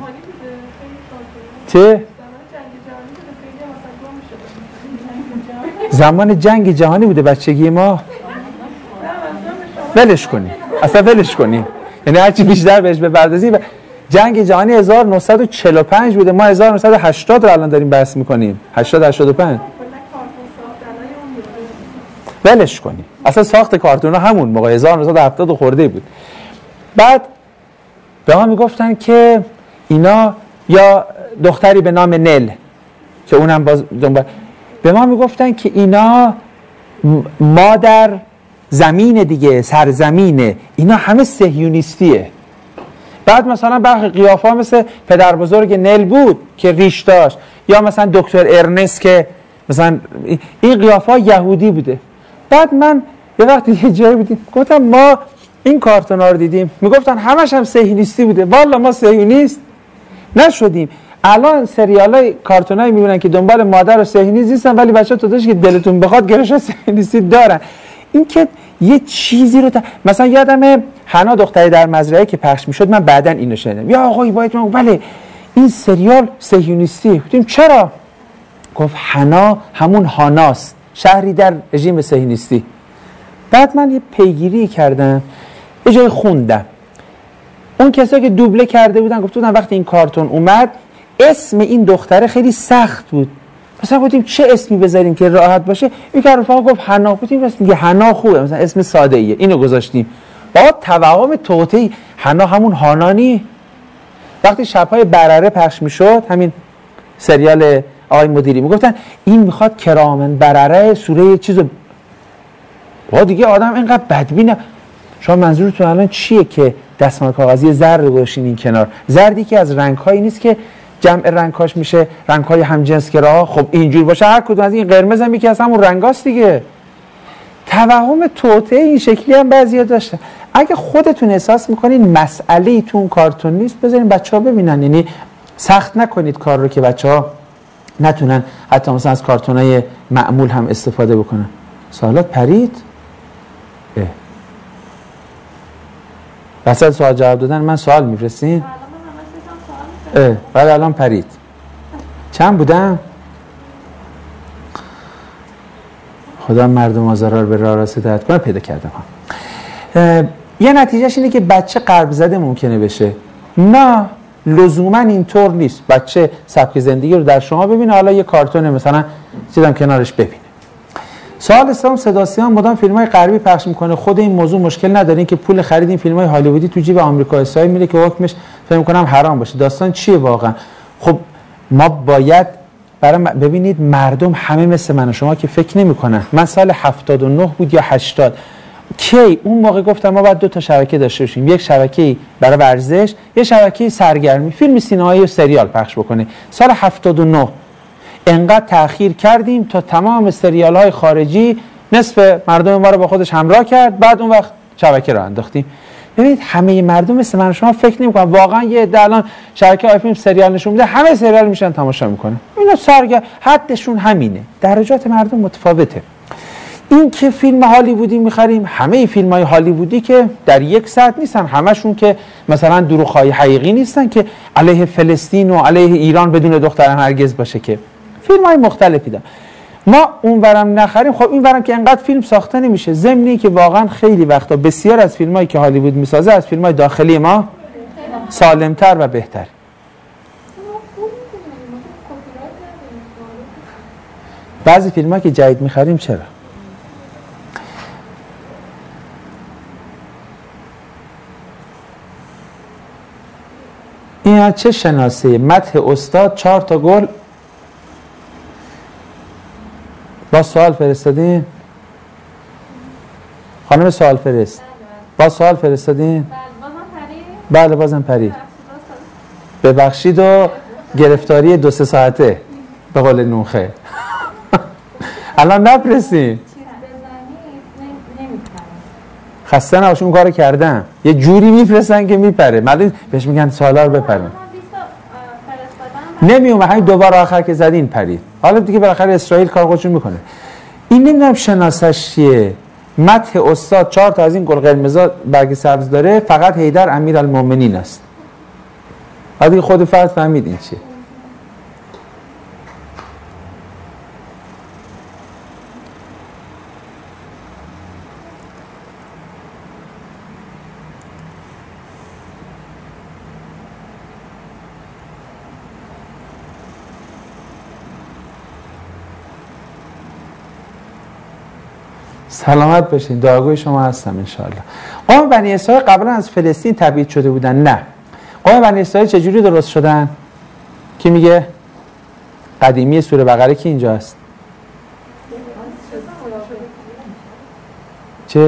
Speaker 1: چه زمان جنگ جهانی بوده بچگی ما. ولش کنی اصلا ولش کنی، یعنی هرچی بیشتر بهش بپردازی. جنگ جهانی 1945 بوده، ما 1980 رو الان داریم بحث میکنیم. 85 ولش کنی اصلا. ساخت کارتون همون موقع 1970 خورده بود. بعد به ما میگفتن که اینا، یا دختری به نام نل که اونم باز به ما میگفتن که اینا مادر زمین دیگه، سرزمینه، اینا همه صهیونیستیه. بعد مثلا برخی قیافه مثل پدر بزرگ نل بود که ریش داشت، یا مثلا دکتر ارنست که مثلا این قیافه ها یهودی بوده. بعد من یه وقتی یه جایی بودیم گفتم ما این کارتونا رو دیدیم، میگفتن همش هم صهیونیستی بوده. والا ما صهیونیست نشدیم. الان سریالای کارتونایی میبینن که دنبال مادر و صهیونیست نیستن، ولی بچه‌ها تو داشت که دلتون بخواد گرایش صهیونیستی دارن. این که یه چیزی رو مثلا یادمه حنا دختری در مزرعه که پخش میشد، من بعدن اینو شنیدم. یا آقای باید من بله این سریال صهیونیستی. گفتیم چرا؟ گفت حنا همون هاناست، شهری در رژیم صهیونیستی. بعد من یه پیگیری کردم، یه جای خوندم اون کسایی که دوبله کرده بودن گفته بودن وقتی این کارتون اومد اسم این دختره خیلی سخت بود. مثلا گفتیم چه اسمی بذاریم که راحت باشه؟ یکی از رفقا گفت حنا. گفتیم اسم میگه حنا خوبه، مثلا اسم ساده ایه، اینو گذاشتیم. با توهم توطئه حنا همون هانانی. وقتی شب‌های برره پخش میشد، همین سریال آقای مدیری، میگفتن این میخواد کرامن برره سوره چیزو. با دیگه آدم اینقدر بدبینه. شما منظورتون الان چیه که دستمال کاغذی زرد گذاشتین این کنار؟ زردی که از رنگ‌هایی نیست که جمع رنگ‌هاش میشه رنگ‌های همجنسگرا. خب اینجور باشه هر کدوم از این قرمز هم یکی از همون رنگاست دیگه. توهم توطئه این شکلی هم بعضیا داشتن. اگه خودتون احساس میکنین مسئله تو اون کارتون نیست، بذارین بچه‌ها ببینن. یعنی سخت نکنید کار رو که بچه‌ها نتونن حتی مثلا از کارتونای معمول هم استفاده بکنن. سوالات پرید؟ وسط سوال جواب دادن من سوال میفرستین؟ بعد الان پرید. چند بودم؟ خدا مردم آزارا رو به راه راست هدایت کنه. پیدا کردم. یه نتیجهش اینه که بچه قلب زده ممکنه بشه. نه لزوما اینطور نیست. بچه سبک زندگی رو در شما ببینه، حالا یه کارتون مثلا چیزام کنارش ببینه. سوال سوم صدا سیما مدام فیلم‌های غربی پخش میکنه. خود این موضوع مشکل نداره که پول خرید این فیلم‌های هالیوودی تو جیب آمریکا اسرائیل میره که حکمش فکر می‌کنم حرام باشه. داستان چیه واقعا؟ خب ما باید ببینید مردم همه مثل من و شما که فکر نمی‌کنن. من سال 79 بود یا 80 کی اون موقع گفتم ما باید 2 تا شبکه داشته باشیم، یک شبکه برای ورزش، یه شبکه سرگرمی، فیلم سینمایی و سریال پخش بکنه. سال 79 انقدر تأخیر کردیم تا تمام سریال‌های خارجی نصف مردم ما رو با خودش همراه کرد. بعد اون وقت شبکه رو انداختیم. ببینید همه مردم مثل من و شما فکر نمی‌کنن. واقعا یه عده الان شبکه آی فیلم سریال نشون میده، همه سریال میشن تماشا میکنن. اینا حدشون همینه. درجات مردم متفاوته. این که فیلم هالیوودی میخریم، همه فیلم های هالیوودی که در یک ساعت نیستن، همشون که مثلا دروغ‌های حقیقی نیستن که علیه فلسطین و علیه ایران بدون دخترم هرگز باشه، که فیلم های مختلفی دارن. ما اونورم نخریم، خب اینورم که انقدر فیلم ساخته نمیشه. ضمنی که واقعا خیلی وقتا بسیار از فیلمایی که هالیوود میسازه از فیلمای داخلی ما سالمتر و بهتر. بعضی فیلمایی که جدید میخریم چرا؟ این چه شناسه؟ مدح استاد 4 تا گل با سوال فرستادین؟ خانم سوال فرست با سوال فرستادین؟ بله بازم پرید. ببخشید و گرفتاری 2-3 ساعته به قول نوخه. الان نپرسید خسته نباشون کارو کردم، یه جوری میفرستن که میپره، معلوم بهش میگن سوالا رو بپرون. نمیومد، همین دوباره آخر که زدین پرید. حالا دیگه بالاخره اسرائیل کار خودشون میکنه. این نمیدونم شناسش چیه. مدح استاد 4 تا از این گل قرمزا برگ سبز داره، فقط حیدر امیرالمومنین است. بعد خود فرد فهمید این چیه. سلامت باشین، دعاگوی شما هستم انشاءالله. قوم بنی اسرائیل قبلا از فلسطین تبعید شده بودن؟ نه. قوم بنی اسرائیل چجوری درست شدن؟ کی میگه؟ قدیمی سوره بقره کی اینجاست؟ چه؟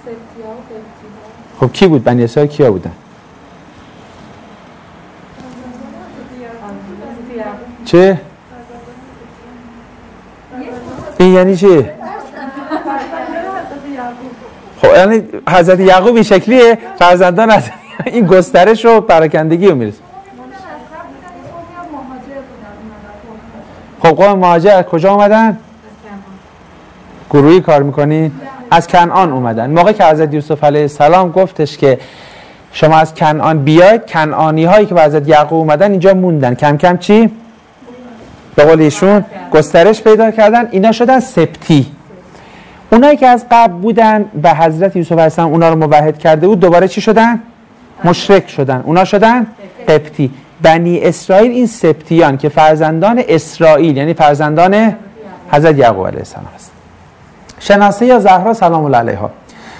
Speaker 1: خب کی بود؟ بنی اسرائیل کیا بودن؟ چه؟ این یعنی چی؟ خب یعنی حضرت یعقوب این شکلیه، فرزندان از این گسترش و پراکندگی رو میرسه. خب قوم مهاجر کجا اومدن؟ گروهی کار میکنی؟ از کنعان اومدن. موقع که حضرت یوسف علیه السلام گفتش که شما از کنعان بیاید، کنعانی هایی که با حضرت یعقوب اومدن اینجا موندن، کم کم چی؟ به قول ایشون گسترش پیدا کردن، اینا شدن سبتی. اونایی که از قبل بودن به حضرت یوسف علیه السلام اونا رو موحد کرده بود، دوباره چی شدن؟ مشرک شدن. اونا شدن قبطی. بنی اسرائیل این سبتیان که فرزندان اسرائیل یعنی فرزندان حضرت یعقوب علیه السلام هست. شناسه یا زهرا سلام الله علیها.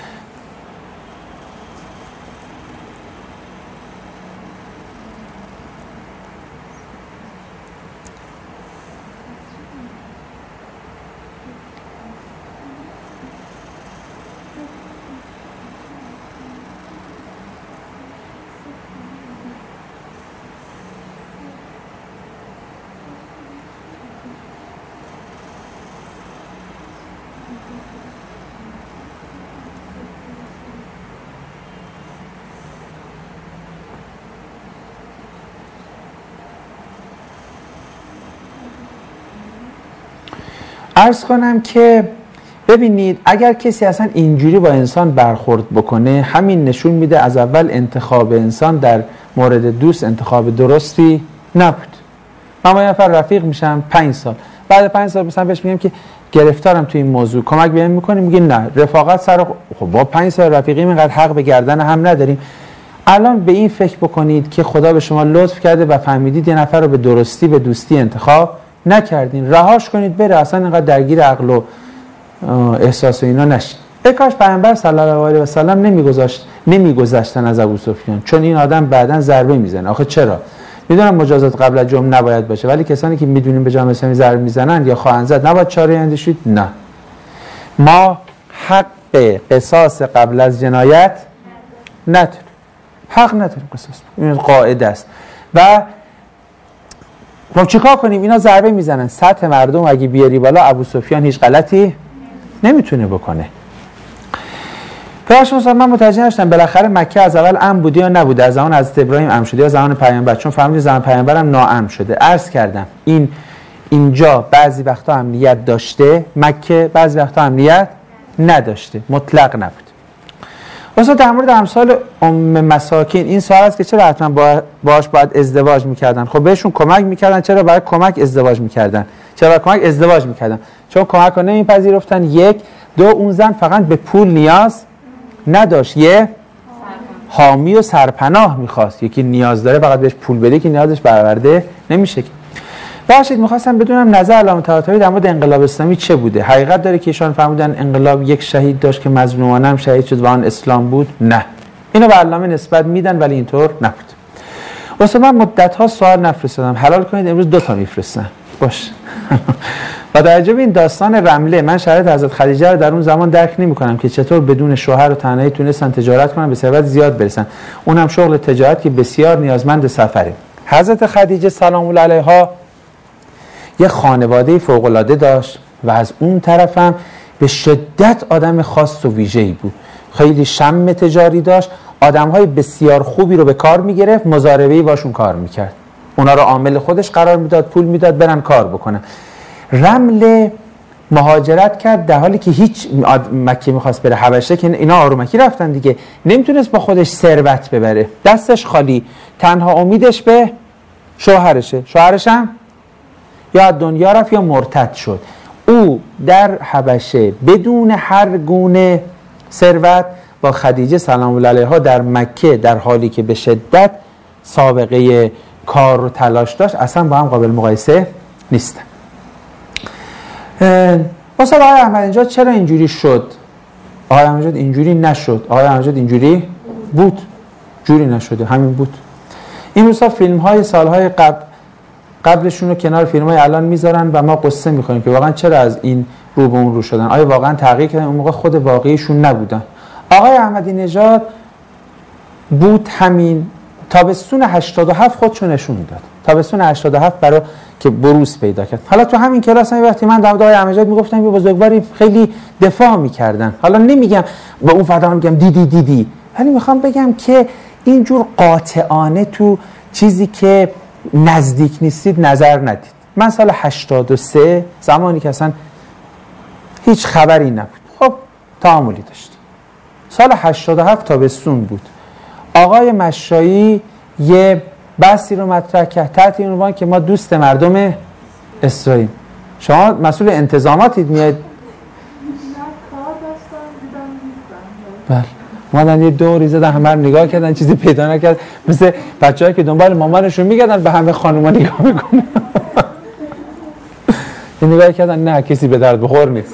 Speaker 1: عرض کنم که ببینید اگر کسی اصلا اینجوری با انسان برخورد بکنه، همین نشون میده از اول انتخاب انسان در مورد دوست انتخاب درستی نبود. من با یه نفر رفیق میشم 5 سال، بعد 5 سال مثلا بهش میگم که گرفتارم تو این موضوع، کمک بهم میکنی؟ میگه نه، رفاقت سر خب با 5 سال رفیقیم اینقدر حق به گردن هم نداریم. الان به این فکر بکنید که خدا به شما لطف کرده و فهمیدید یه نفر رو به درستی به دوستی انتخاب نکردین، رهاش کنید بره، اصلا اینقدر درگیر عقل و احساس و اینا نشین. کاش پیامبر صلی الله علیه و سلم نمیگذشتن از ابو سفیان، چون این آدم بعداً ضربه میزنه. آخه چرا؟ میدونم مجازات قبل از جمع نباید باشه، ولی کسانی که میدونیم به جامعه اسلامی ضربه میزنن یا خواهند زد نباید چاره اندیشید؟ نه، ما حق قصاص قبل از جنایت نداریم، حق نداریم قصاص، این قاعده است. و خب چیکار کنیم؟ اینا ضربه میزنن، سطح مردم اگه بیاری بالا ابو سفیان هیچ غلطی نمیتونه بکنه. پیش من متوجه نشدم بالاخره مکه از اول امن بوده یا نبوده، از زمان حضرت ابراهیم امن شده یا زمان پیامبر؟ چون فهمیدم زمان پیامبرم ناامن شده. عرض کردم اینجا بعضی وقتا امنیت داشته، مکه بعضی وقتا امنیت نداشته، مطلق نبود. واسه در مورد امثال مساکین این سوال است که چرا حتما باهاش باید ازدواج میکردن؟ خب بهشون کمک میکردن، چرا باید کمک ازدواج میکردن؟ چرا باید کمک ازدواج میکردن؟ چون کمک رو نمیپذیرفتن. یک، دو، اون زن فقط به پول نیاز نداشت، یه حامی و سرپناه میخواست. یکی نیاز داره فقط بهش پول بده که نیازش برآورده نمیشه. باشید میخواستم بدونم نظر علامه طباطبایی در مورد انقلاب اسلامی چه بوده؟ حقیقت داره که ایشان فرمودن انقلاب یک شهید داشت که مظلومانه هم شهید شد و آن اسلام بود؟ نه، اینو به علامه نسبت میدن ولی اینطور نبود. واسه من مدت‌ها سوال نفرستادم، حلال کنید امروز 2 تا میفرستم. باش. و در جواب این داستان رمله، من شرایط حضرت خدیجه رو در اون زمان درک نمی‌کنم که چطور بدون شوهر و تنهایی تونستن تجارت کنن به ثروت زیاد برسن. اونم شغل تجارت که بسیار نیازمند سفره. حضرت خدیجه سلام الله علیها یه خانواده فوق‌العاده داشت و از اون طرف هم به شدت آدم خاص و ویژه‌ای بود. خیلی شم تجاری داشت، آدم‌های بسیار خوبی رو به کار می‌گرفت، مضاربه‌ای باشون کار می‌کرد. اونا رو عامل خودش قرار میداد، پول میداد برن کار بکنن. رمل مهاجرت کرد در حالی که هیچ مکه می‌خواست بره حبشه که اینا آرومکی رفتن دیگه، نمیتونست با خودش ثروت ببره، دستش خالی، تنها امیدش به شوهرشه. شوهرش هم یا دنیا رفت یا مرتد شد. او در حبشه بدون هر گونه ثروت با خدیجه سلام الله علیها در مکه در حالی که به شدت سابقه کار و تلاش داشت اصلا با هم قابل مقایسه نیستن. واسه آقای احمدی‌نژاد چرا اینجوری شد؟ آقای احمدی‌نژاد اینجوری نشد. آقای احمدی‌نژاد اینجوری بود، جوری نشده، همین بود. این روزها فیلم‌های سال‌های قبلشون رو کنار فیلم‌های الان میذارن و ما قصه می‌خوریم که واقعا چرا از این رو به اون رو شدن. آیا واقعا تغییر کردن؟ اون موقع خود واقعیشون نبودن. آقای احمدی‌نژاد بود همین تابستون 87 خودشو نشون داد. تابستون 87 برای که بروز پیدا کرد. حالا تو همین کلاس هم وقتی من در مورد آقای احمدی‌نژاد میگفتم یه بزرگواری خیلی دفاع می‌کردن. حالا نمیگم به اون فردا میگم دیدی، ولی میخوام بگم که اینجور قاطعانه تو چیزی که نزدیک نیستید نظر ندید. من سال 83 زمانی که اصلا هیچ خبری نبود، خب تعاملی داشت. سال 87 تابستون بود. آقای مشایی یه بحثی رو مطرح کرد تحت این عنوان که ما دوست مردم اسرائیل. شما مسئول انتظاماتید، میاد بله اومدن یه دوری زدن، همه رو نگاه کردن، چیزی پیدا نکرد، مثل بچه‌هایی که دنبال مامانشون میگردن به همه خانوما نگاه میکنه. این نگاه کردن نه کسی به درد بخور نیست.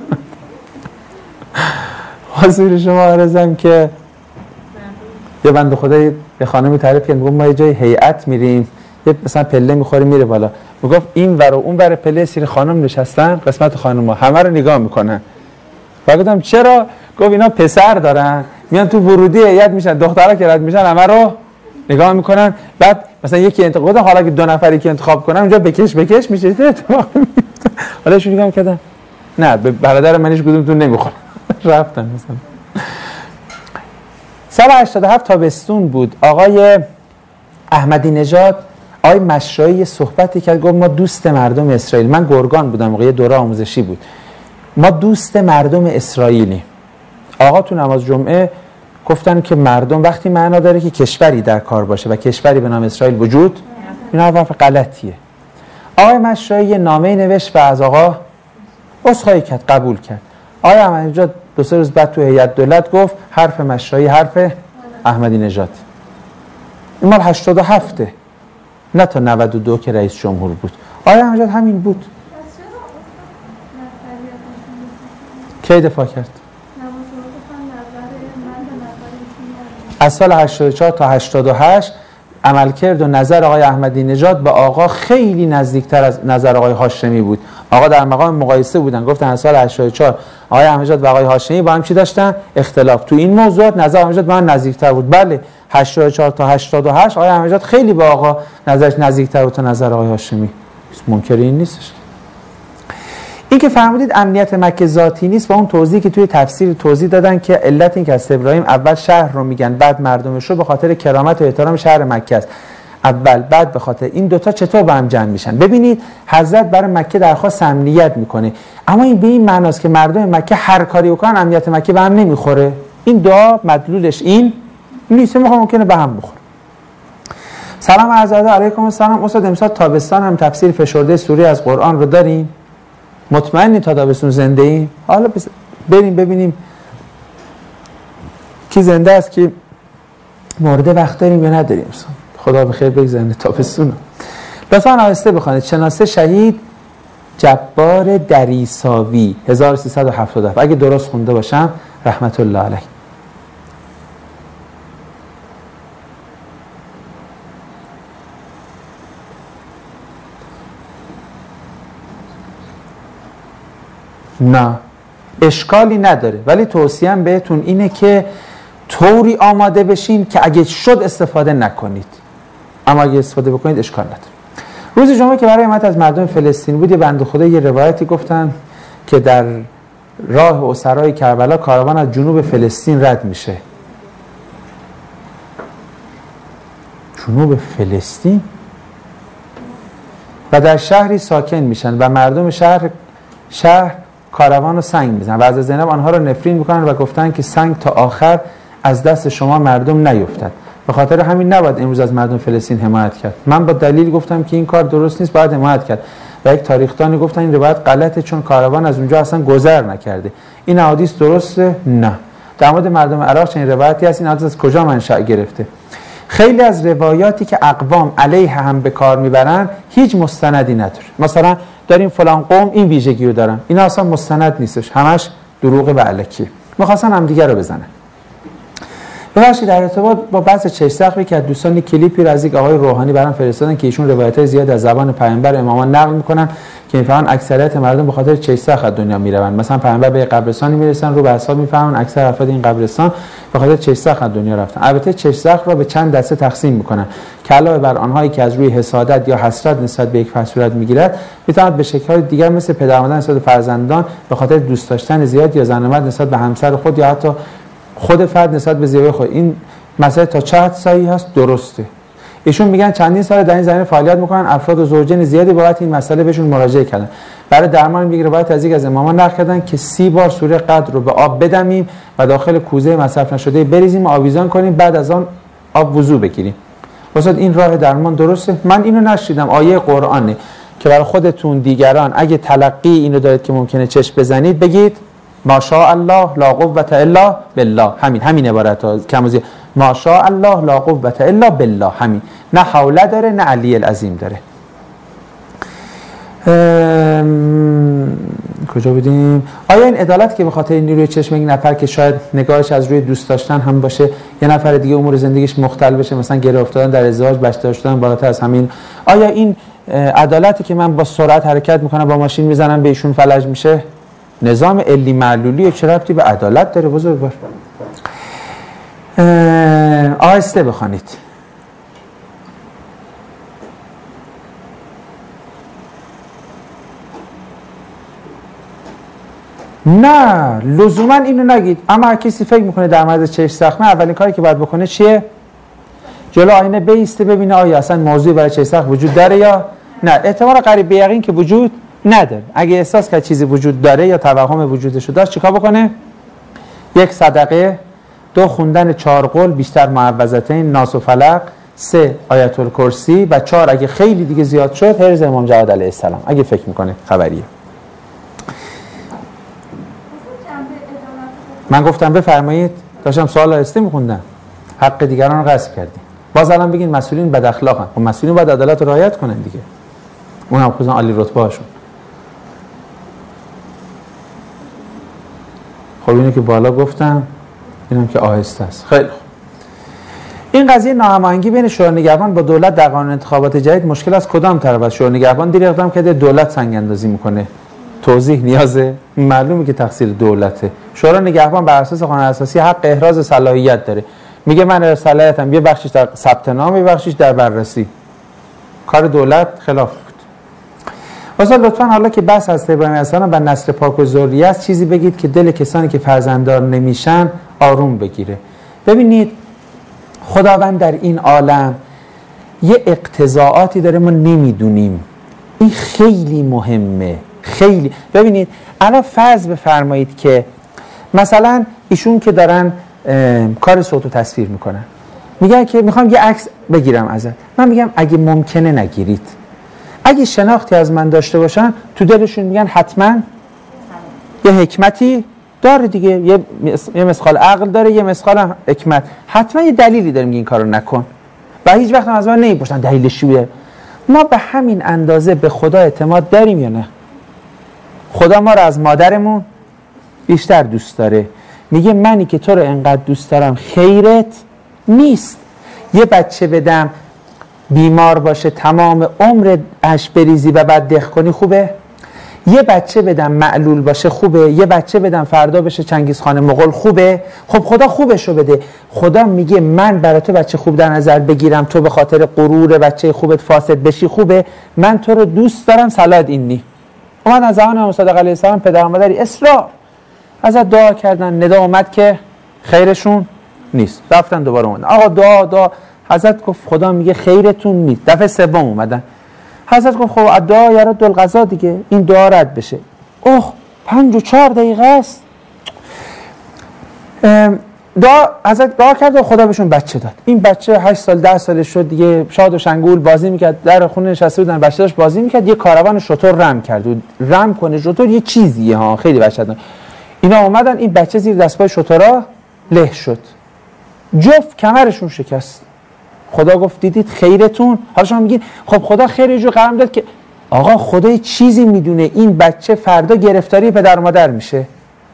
Speaker 1: حضور شما عرضم که یه بنده خدای یه خانمی تعریف کرد، میگم ما یه جای هیئت میریم، یه مثلا پله میخوریم میره بالا، میگفت این ور و اون ور پله سری خانم نشستن، قسمت خانوما همه رو نگاه میکنن. گفتم چرا؟ گفت اینا پسر دارن میان تو ورودی هیئت میشن، دخترها که رد میشن همه رو نگاه میکنن، بعد مثلا یکی انتخاب حالا که 2 نفری که انتخاب کنن اونجا بکش میشه اتفاق میفته. حالا شو نگاه کردن نه به برادر منش کدومتون نمیخوره. رفتن مثلا. سال 87 تابستون بود. آقای احمدی‌نژاد آقای مشایی صحبتی کرد، گفت ما دوست مردم اسرائیل. من گرگان بودم موقع دوره آموزشی بود. ما دوست مردم اسرائیلی. آقا تو نماز جمعه گفتن که مردم وقتی معنا داره که کشوری در کار باشه و کشوری به نام اسرائیل وجود، این حرف غلطیه. آقای مشایی نامه‌ای نوشت و از آقا عذرخواهی کرد، قبول کرد. آقای احمدی‌نژاد 2-3 روز بعد تو هیئت دولت گفت حرف مشایی حرف احمدی‌نژاد. این مال 87 نه تا 92 که رئیس جمهور بود. آقای احمدی‌نژاد همین بود. کی دفاع کرد؟ از سال 84 تا 88 عملکرد و نظر آقای احمدی‌نژاد به آقا خیلی نزدیکتر از نظر آقای هاشمی بود. آقا در مقام مقایسه بودن، گفتن از سال 84 آقای احمدی‌نژاد و آقای هاشمی با هم چی داشتن؟ اختلاف. تو این موضوعات نظر احمدی‌نژاد با هم نزدیکتر بود. بله 84 تا 88 آقای احمدی‌نژاد خیلی با آقا نظرش نزدیکتر بود تا نظر آقای هاشمی. منکر این نیستش. این که فرمودید امنیت مکه ذاتی نیست، با اون توضیحی که توی تفسیر توضیح دادن که علت این که از ابراهیم اول شهر رو میگن بعد مردمش رو به خاطر کرامت و احترام شهر مکه است. اول بعد به خاطر این دوتا چطور با هم جمع میشن. ببینید حضرت برای مکه درخواست امنیت میکنه، اما این به این معناست که مردم مکه هر کاری بکنن امنیت مکه به هم نمیخوره. این دعا مدلولش این نیست، ممکنه به هم بخوره. سلام عرض ادب علیکم السلام. استاد امسال تابستان هم تفسیر فشرده سوره از قرآن رو داریم؟ مطمئنی تا تابستون زنده ایم؟ حالا بریم ببینیم کی زنده است، کی مرده، وقت داریم یا نداریم. خدا بخیر بگذارن تابستون. لطفاً آهسته بخوانید. شناسه شهید جبار دریساوی 1377. اگه درست خونده باشم رحمت الله علیه. نه اشکالی نداره، ولی توصیهم بهتون اینه که طوری آماده بشین که اگه شد استفاده نکنید، اما اگه استفاده بکنید اشکال نداره. روز جمعه که برای حمایت از مردم فلسطین بود، بنده خدا یه روایتی گفتن که در راه اسرای کربلا کاروان از جنوب فلسطین رد میشه. جنوب فلسطین و در شهری ساکن میشن و مردم شهر کاروان رو سنگ میزنن و از زینب آنها رو نفرین میکنن و گفتن که سنگ تا آخر از دست شما مردم نیفتد. به خاطر همین نباید امروز از مردم فلسطین حمایت کرد. من با دلیل گفتم که این کار درست نیست، باید حمایت کرد و یک تاریخدانی گفتن این روایت غلطه چون کاروان از اونجا اصلا گذر نکرده. این احادیث درسته؟ نه. در مورد مردم عراق چنین روایتی هست، این حدیث از کجا منشأ گرفته؟ خیلی از روایاتی که اقوام علیه هم به کار میبرن هیچ مستندی نداره. مثلا داریم فلان قوم این ویژگی رو دارن، اینا اصلا مستند نیستش، همش دروغ و الکیه، می‌خواستن هم دیگه رو بزنن. ببخشید در ارتباط با بحث چش سقفی که دوستان کلیپی را از یک آقای روحانی برام فرستادن که ایشون روایت‌های زیاد از زبان پیامبر امامان نقل میکنن که میفهمن اکثریت مردم به خاطر چش سقف از دنیا میروند. مثلا پیامبر به قبرستانی میرسن، رو به اصحاب میفهمن اکثر افراد این قبرستان به خاطر چش سقف از دنیا رفتن. البته چش سقف را به چند دسته تقسیم میکنن که علاوه بر آنهایی که از روی حسادت یا حسرت نسبت به یک فرد صورت میگیرد، میتواند به شکل‌های دیگر مثل پدر مادر نسبت به فرزندان به خاطر دوست داشتن زیاد یا زن و مرد نسبت به همسر خود یا حتی خود فرد نسبت به زیبایی خود. این مسئله تا چه حد صحیح هست درسته. ایشون میگن چندین سال در این زمینه فعالیت میکنن، افراد و زوجین زیادی بابت این مسئله بهشون مراجعه کردن. برای درمان میگه روایت از یک از امامان نقل کردن که 30 بار سوره قدر رو به آب بدمیم و داخل کوزه مصرف نشده بریزیم و آویزان کنیم، بعد از آن آب وضو بگیریم. واسه این راه درمان درسته؟ من اینو نشیدم، آیه قرآنه که برای خودتون دیگران اگه تلقی اینو دارید که ممکنه چشم بزنید بگید ماشاء الله لا قوة الا بالله. همین عبارت‌ها کموزی ماشاء الله لا قوة الا بالله، همین، نه حوله داره نه علی العظیم داره. کجا بودیم؟ آیا این عدالت که به خاطر نیروی چشم یک نفر که شاید نگاهش از روی دوست داشتن هم باشه، یه نفر دیگه امور زندگیش مختل بشه، مثلا گره افتادن در ازدواج، بچه داشتن بالاتر از همین، آیا این عدالتی که من با سرعت حرکت میکنم با ماشین میزنم به ایشون فلج میشه؟ نظام علی معلولی چه ربطی به عدالت داره بزرگوار؟ آهسته بخوانید. نه لزوما اینو نگید، اما کسی فکر میکنه در مورد چشم سقفه اولین کاری که باید بکنه چیه؟ جلو آینه بیسته ببینه آیا اصلا موضوعی برای چشم سقف وجود داره یا نه. احتمال قریب به یقین که وجود نداره. اگه احساس کرد چیزی وجود داره یا توهم وجودش رو داشت چیکار بکنه؟ 1 صدقه، 2 خوندن 4 قول بیشتر معوذتین، ناس و فلق، 3 آیت الکرسی و 4 اگه خیلی دیگه زیاد شد حرز امام جواد علیه السلام اگه فکر میکنه خبریه. من گفتم بفرمایید، داشتم سوال آهسته میخوندم. حق دیگران رو غصب کردیم. باز الان بگین مسئولین بد اخلاقن. خب مسئولین باید عدالت رو رعایت کنن دیگه. اونم خصوصا عالی رتبه هاشون. خب اینو که بالا گفتم، اینم که آهسته است. خیلی خوب. این قضیه ناهماهنگی بین شورای نگهبان با دولت در قانون انتخابات جدید مشکل از کدام طرف است؟ شورای نگهبان دیر اقدام کرده، دولت سنگ اندازی میکنه. توضیح نیازه؟ معلومه که تقصیر دولته. شورای نگهبان بر اساس قانون اساسی حق احراز صلاحیت داره. میگه من صلاحیتم یه بخشش در ثبت نام، یه بخشش در بررسی. کار دولت خلاف بود. واسه لطفاً حالا که بحث از ابراهیم علیه السلام و نسل پاک و ذریه است چیزی بگید که دل کسانی که فرزنددار نمیشن آروم بگیره. ببینید خداوند در این عالم یه اقتضاعاتی داره ما نمیدونیم. این خیلی مهمه، خیلی. ببینید الان فرض بفرمایید که مثلا ایشون که دارن کار صوت و تصویر میکنن، میگن که میخوام یه عکس بگیرم ازت. من میگم اگه ممکنه نگیرید. اگه شناختی از من داشته باشن تو دلشون میگن حتما یه حکمتی داره دیگه، یه مسخال عقل داره، یه مسخال حکمت، حتما یه دلیلی داره میگه این کارو نکن. و هیچ وقت از من نمیپرسن دلیلش چیه. ما به همین اندازه به خدا اعتماد داریم یا نه؟ خدا ما رو از مادرمون بیشتر دوست داره. میگه منی که تو رو انقدر دوست دارم خیرت نیست یه بچه بدم بیمار باشه تمام عمر اش بریزی و بعد دق کنی خوبه؟ یه بچه بدم معلول باشه خوبه؟ یه بچه بدم فردا بشه چنگیزخان مغول خوبه؟ خب خدا خوبشو بده. خدا میگه من برای تو بچه خوب در نظر بگیرم، تو به خاطر غرور بچه خوبت فاسد بشی خوبه؟ من تو رو دوست دارم. صلات اینی اومد از زمان امام صادق علیه السلام پدر و مادری اصرار ازت دعا کردن، ندا اومد که خیرشون نیست، رفتن دوباره اومدن آقا دعا حضرت گفت خدا میگه خیرتون نیست. دفعه سوم اومدن حضرت گفت خب دعا یارد القضا دیگه، این دعا رد بشه. اوه 5 و 4 دقیقه است. حضرت دعا کرد و خدا بهشون بچه داد. این بچه 8 سال 10 سالش شد دیگه، شاد و شنگول بازی میکرد، در خونه نشسته بودن، بچه داشت بازی میکرد، یه کاروان شتر رم کرد و رم کنه شتر یه چیزیه ها، خیلی وحشتناک. اینا اومدن، این بچه زیر دستپای شترا له شد، جفت کمرشون شکست. خدا گفت دیدید خیرتون. حالا شما میگین خب خدا خیر یه جو قرم داد که آقا خدا یه چیزی میدونه این بچه فردا گرفتاری پدر و مادر میشه.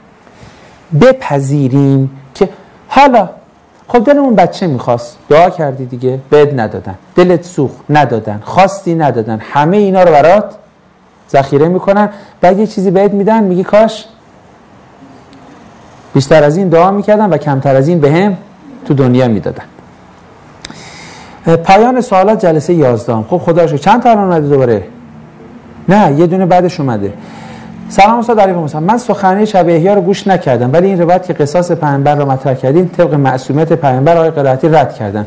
Speaker 1: بپذیریم که حالا خب دلمون بچه میخواست، دعا کردی دیگه، بهت ندادن، دلت سوخت ندادن، خواستی ندادن، همه اینا رو برات ذخیره میکنن، بعد یه چیزی بهت میدن میگی کاش بیشتر از این دعا میکردن و کمتر از این بهم تو دنیا میدادن. پایان سوالات جلسه 11. خب خدا شکر. چند تا الان اومده دوباره؟ نه یه دونه بعدش اومده. سلام استاد علیکم السلام. من سخنرانی شب احیا رو گوش نکردم، ولی این روایت که قصاص پیامبر رو مطرح کردین طبق معصومیت پیامبر آقای قرائتی رد کردن.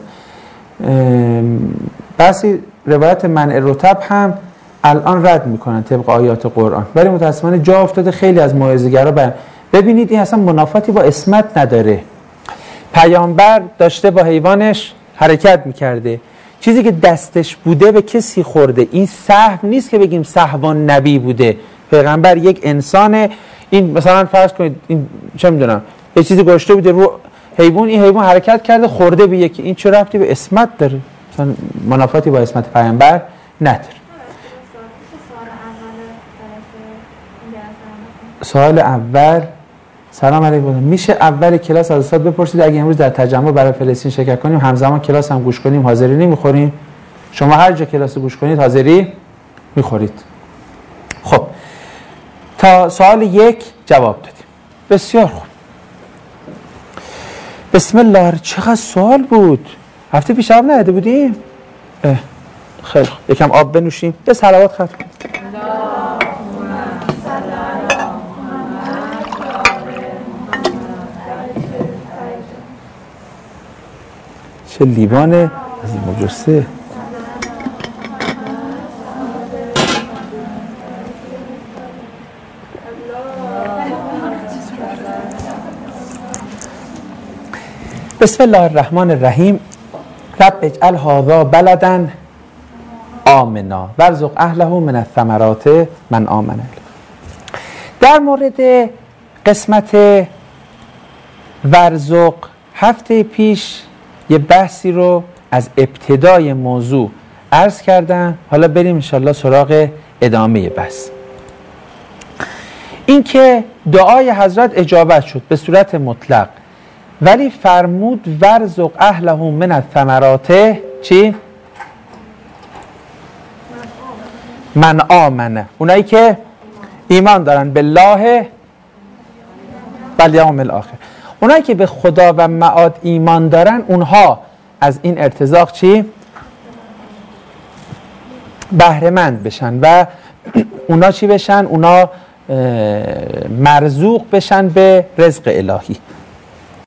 Speaker 1: بحثی روایت منع رطب هم الان رد میکنن طبق آیات قرآن، ولی متاسفانه جا افتاده خیلی از موعظه‌گرا ببینید این اصلا منافاتی با اسمت نداره. پیامبر داشته با حیوانش حرکت میکرده، چیزی که دستش بوده به کسی خورده. این سهو نیست که بگیم سهوان نبی بوده. پیغمبر یک انسانه. این مثلا فرض کنید این چه میدونم یه چیزی گذاشته بوده رو حیوان، این حیوان حرکت کرده خورده به یکی، این چه ربطی به اسمت داره؟ مثلا منافاتی با اسمت پیامبر نداره. سوال اول سلام علیکم. میشه اول کلاس از استاد بپرسید اگه امروز در تجمع برای فلسطین شرکت کنیم همزمان کلاس هم گوش کنیم حاضری نمیخوریم؟ شما هر جا کلاس گوش کنید حاضری میخورید. خب تا سوال 1 جواب دادیم. بسیار خوب. بسم الله. چقدر سوال بود؟ هفته پیش جواب نداده بودیم؟ خیلی خوب. یکم آب بنوشیم. یه صلوات ختم کنیم. چه لیوان از مجسه. بسم الله الرحمن الرحیم. رب اجعل هذا بلدا آمنا وارزق اهله من الثمرات من آمن. در مورد قسمت ورزق هفته پیش یه بحثی رو از ابتدای موضوع عرض کردم. حالا بریم انشالله سراغ ادامه بحث. این که دعای حضرت اجابت شد به صورت مطلق، ولی فرمود ورزق اهله من الثمرات چی؟ من آمنه، اونایی که ایمان دارن بالله والیوم الاخر، اونایی که به خدا و معاد ایمان دارن اونها از این ارتزاق چی؟ بهره مند بشن و اونا چی بشن؟ اونا مرزوق بشن به رزق الهی.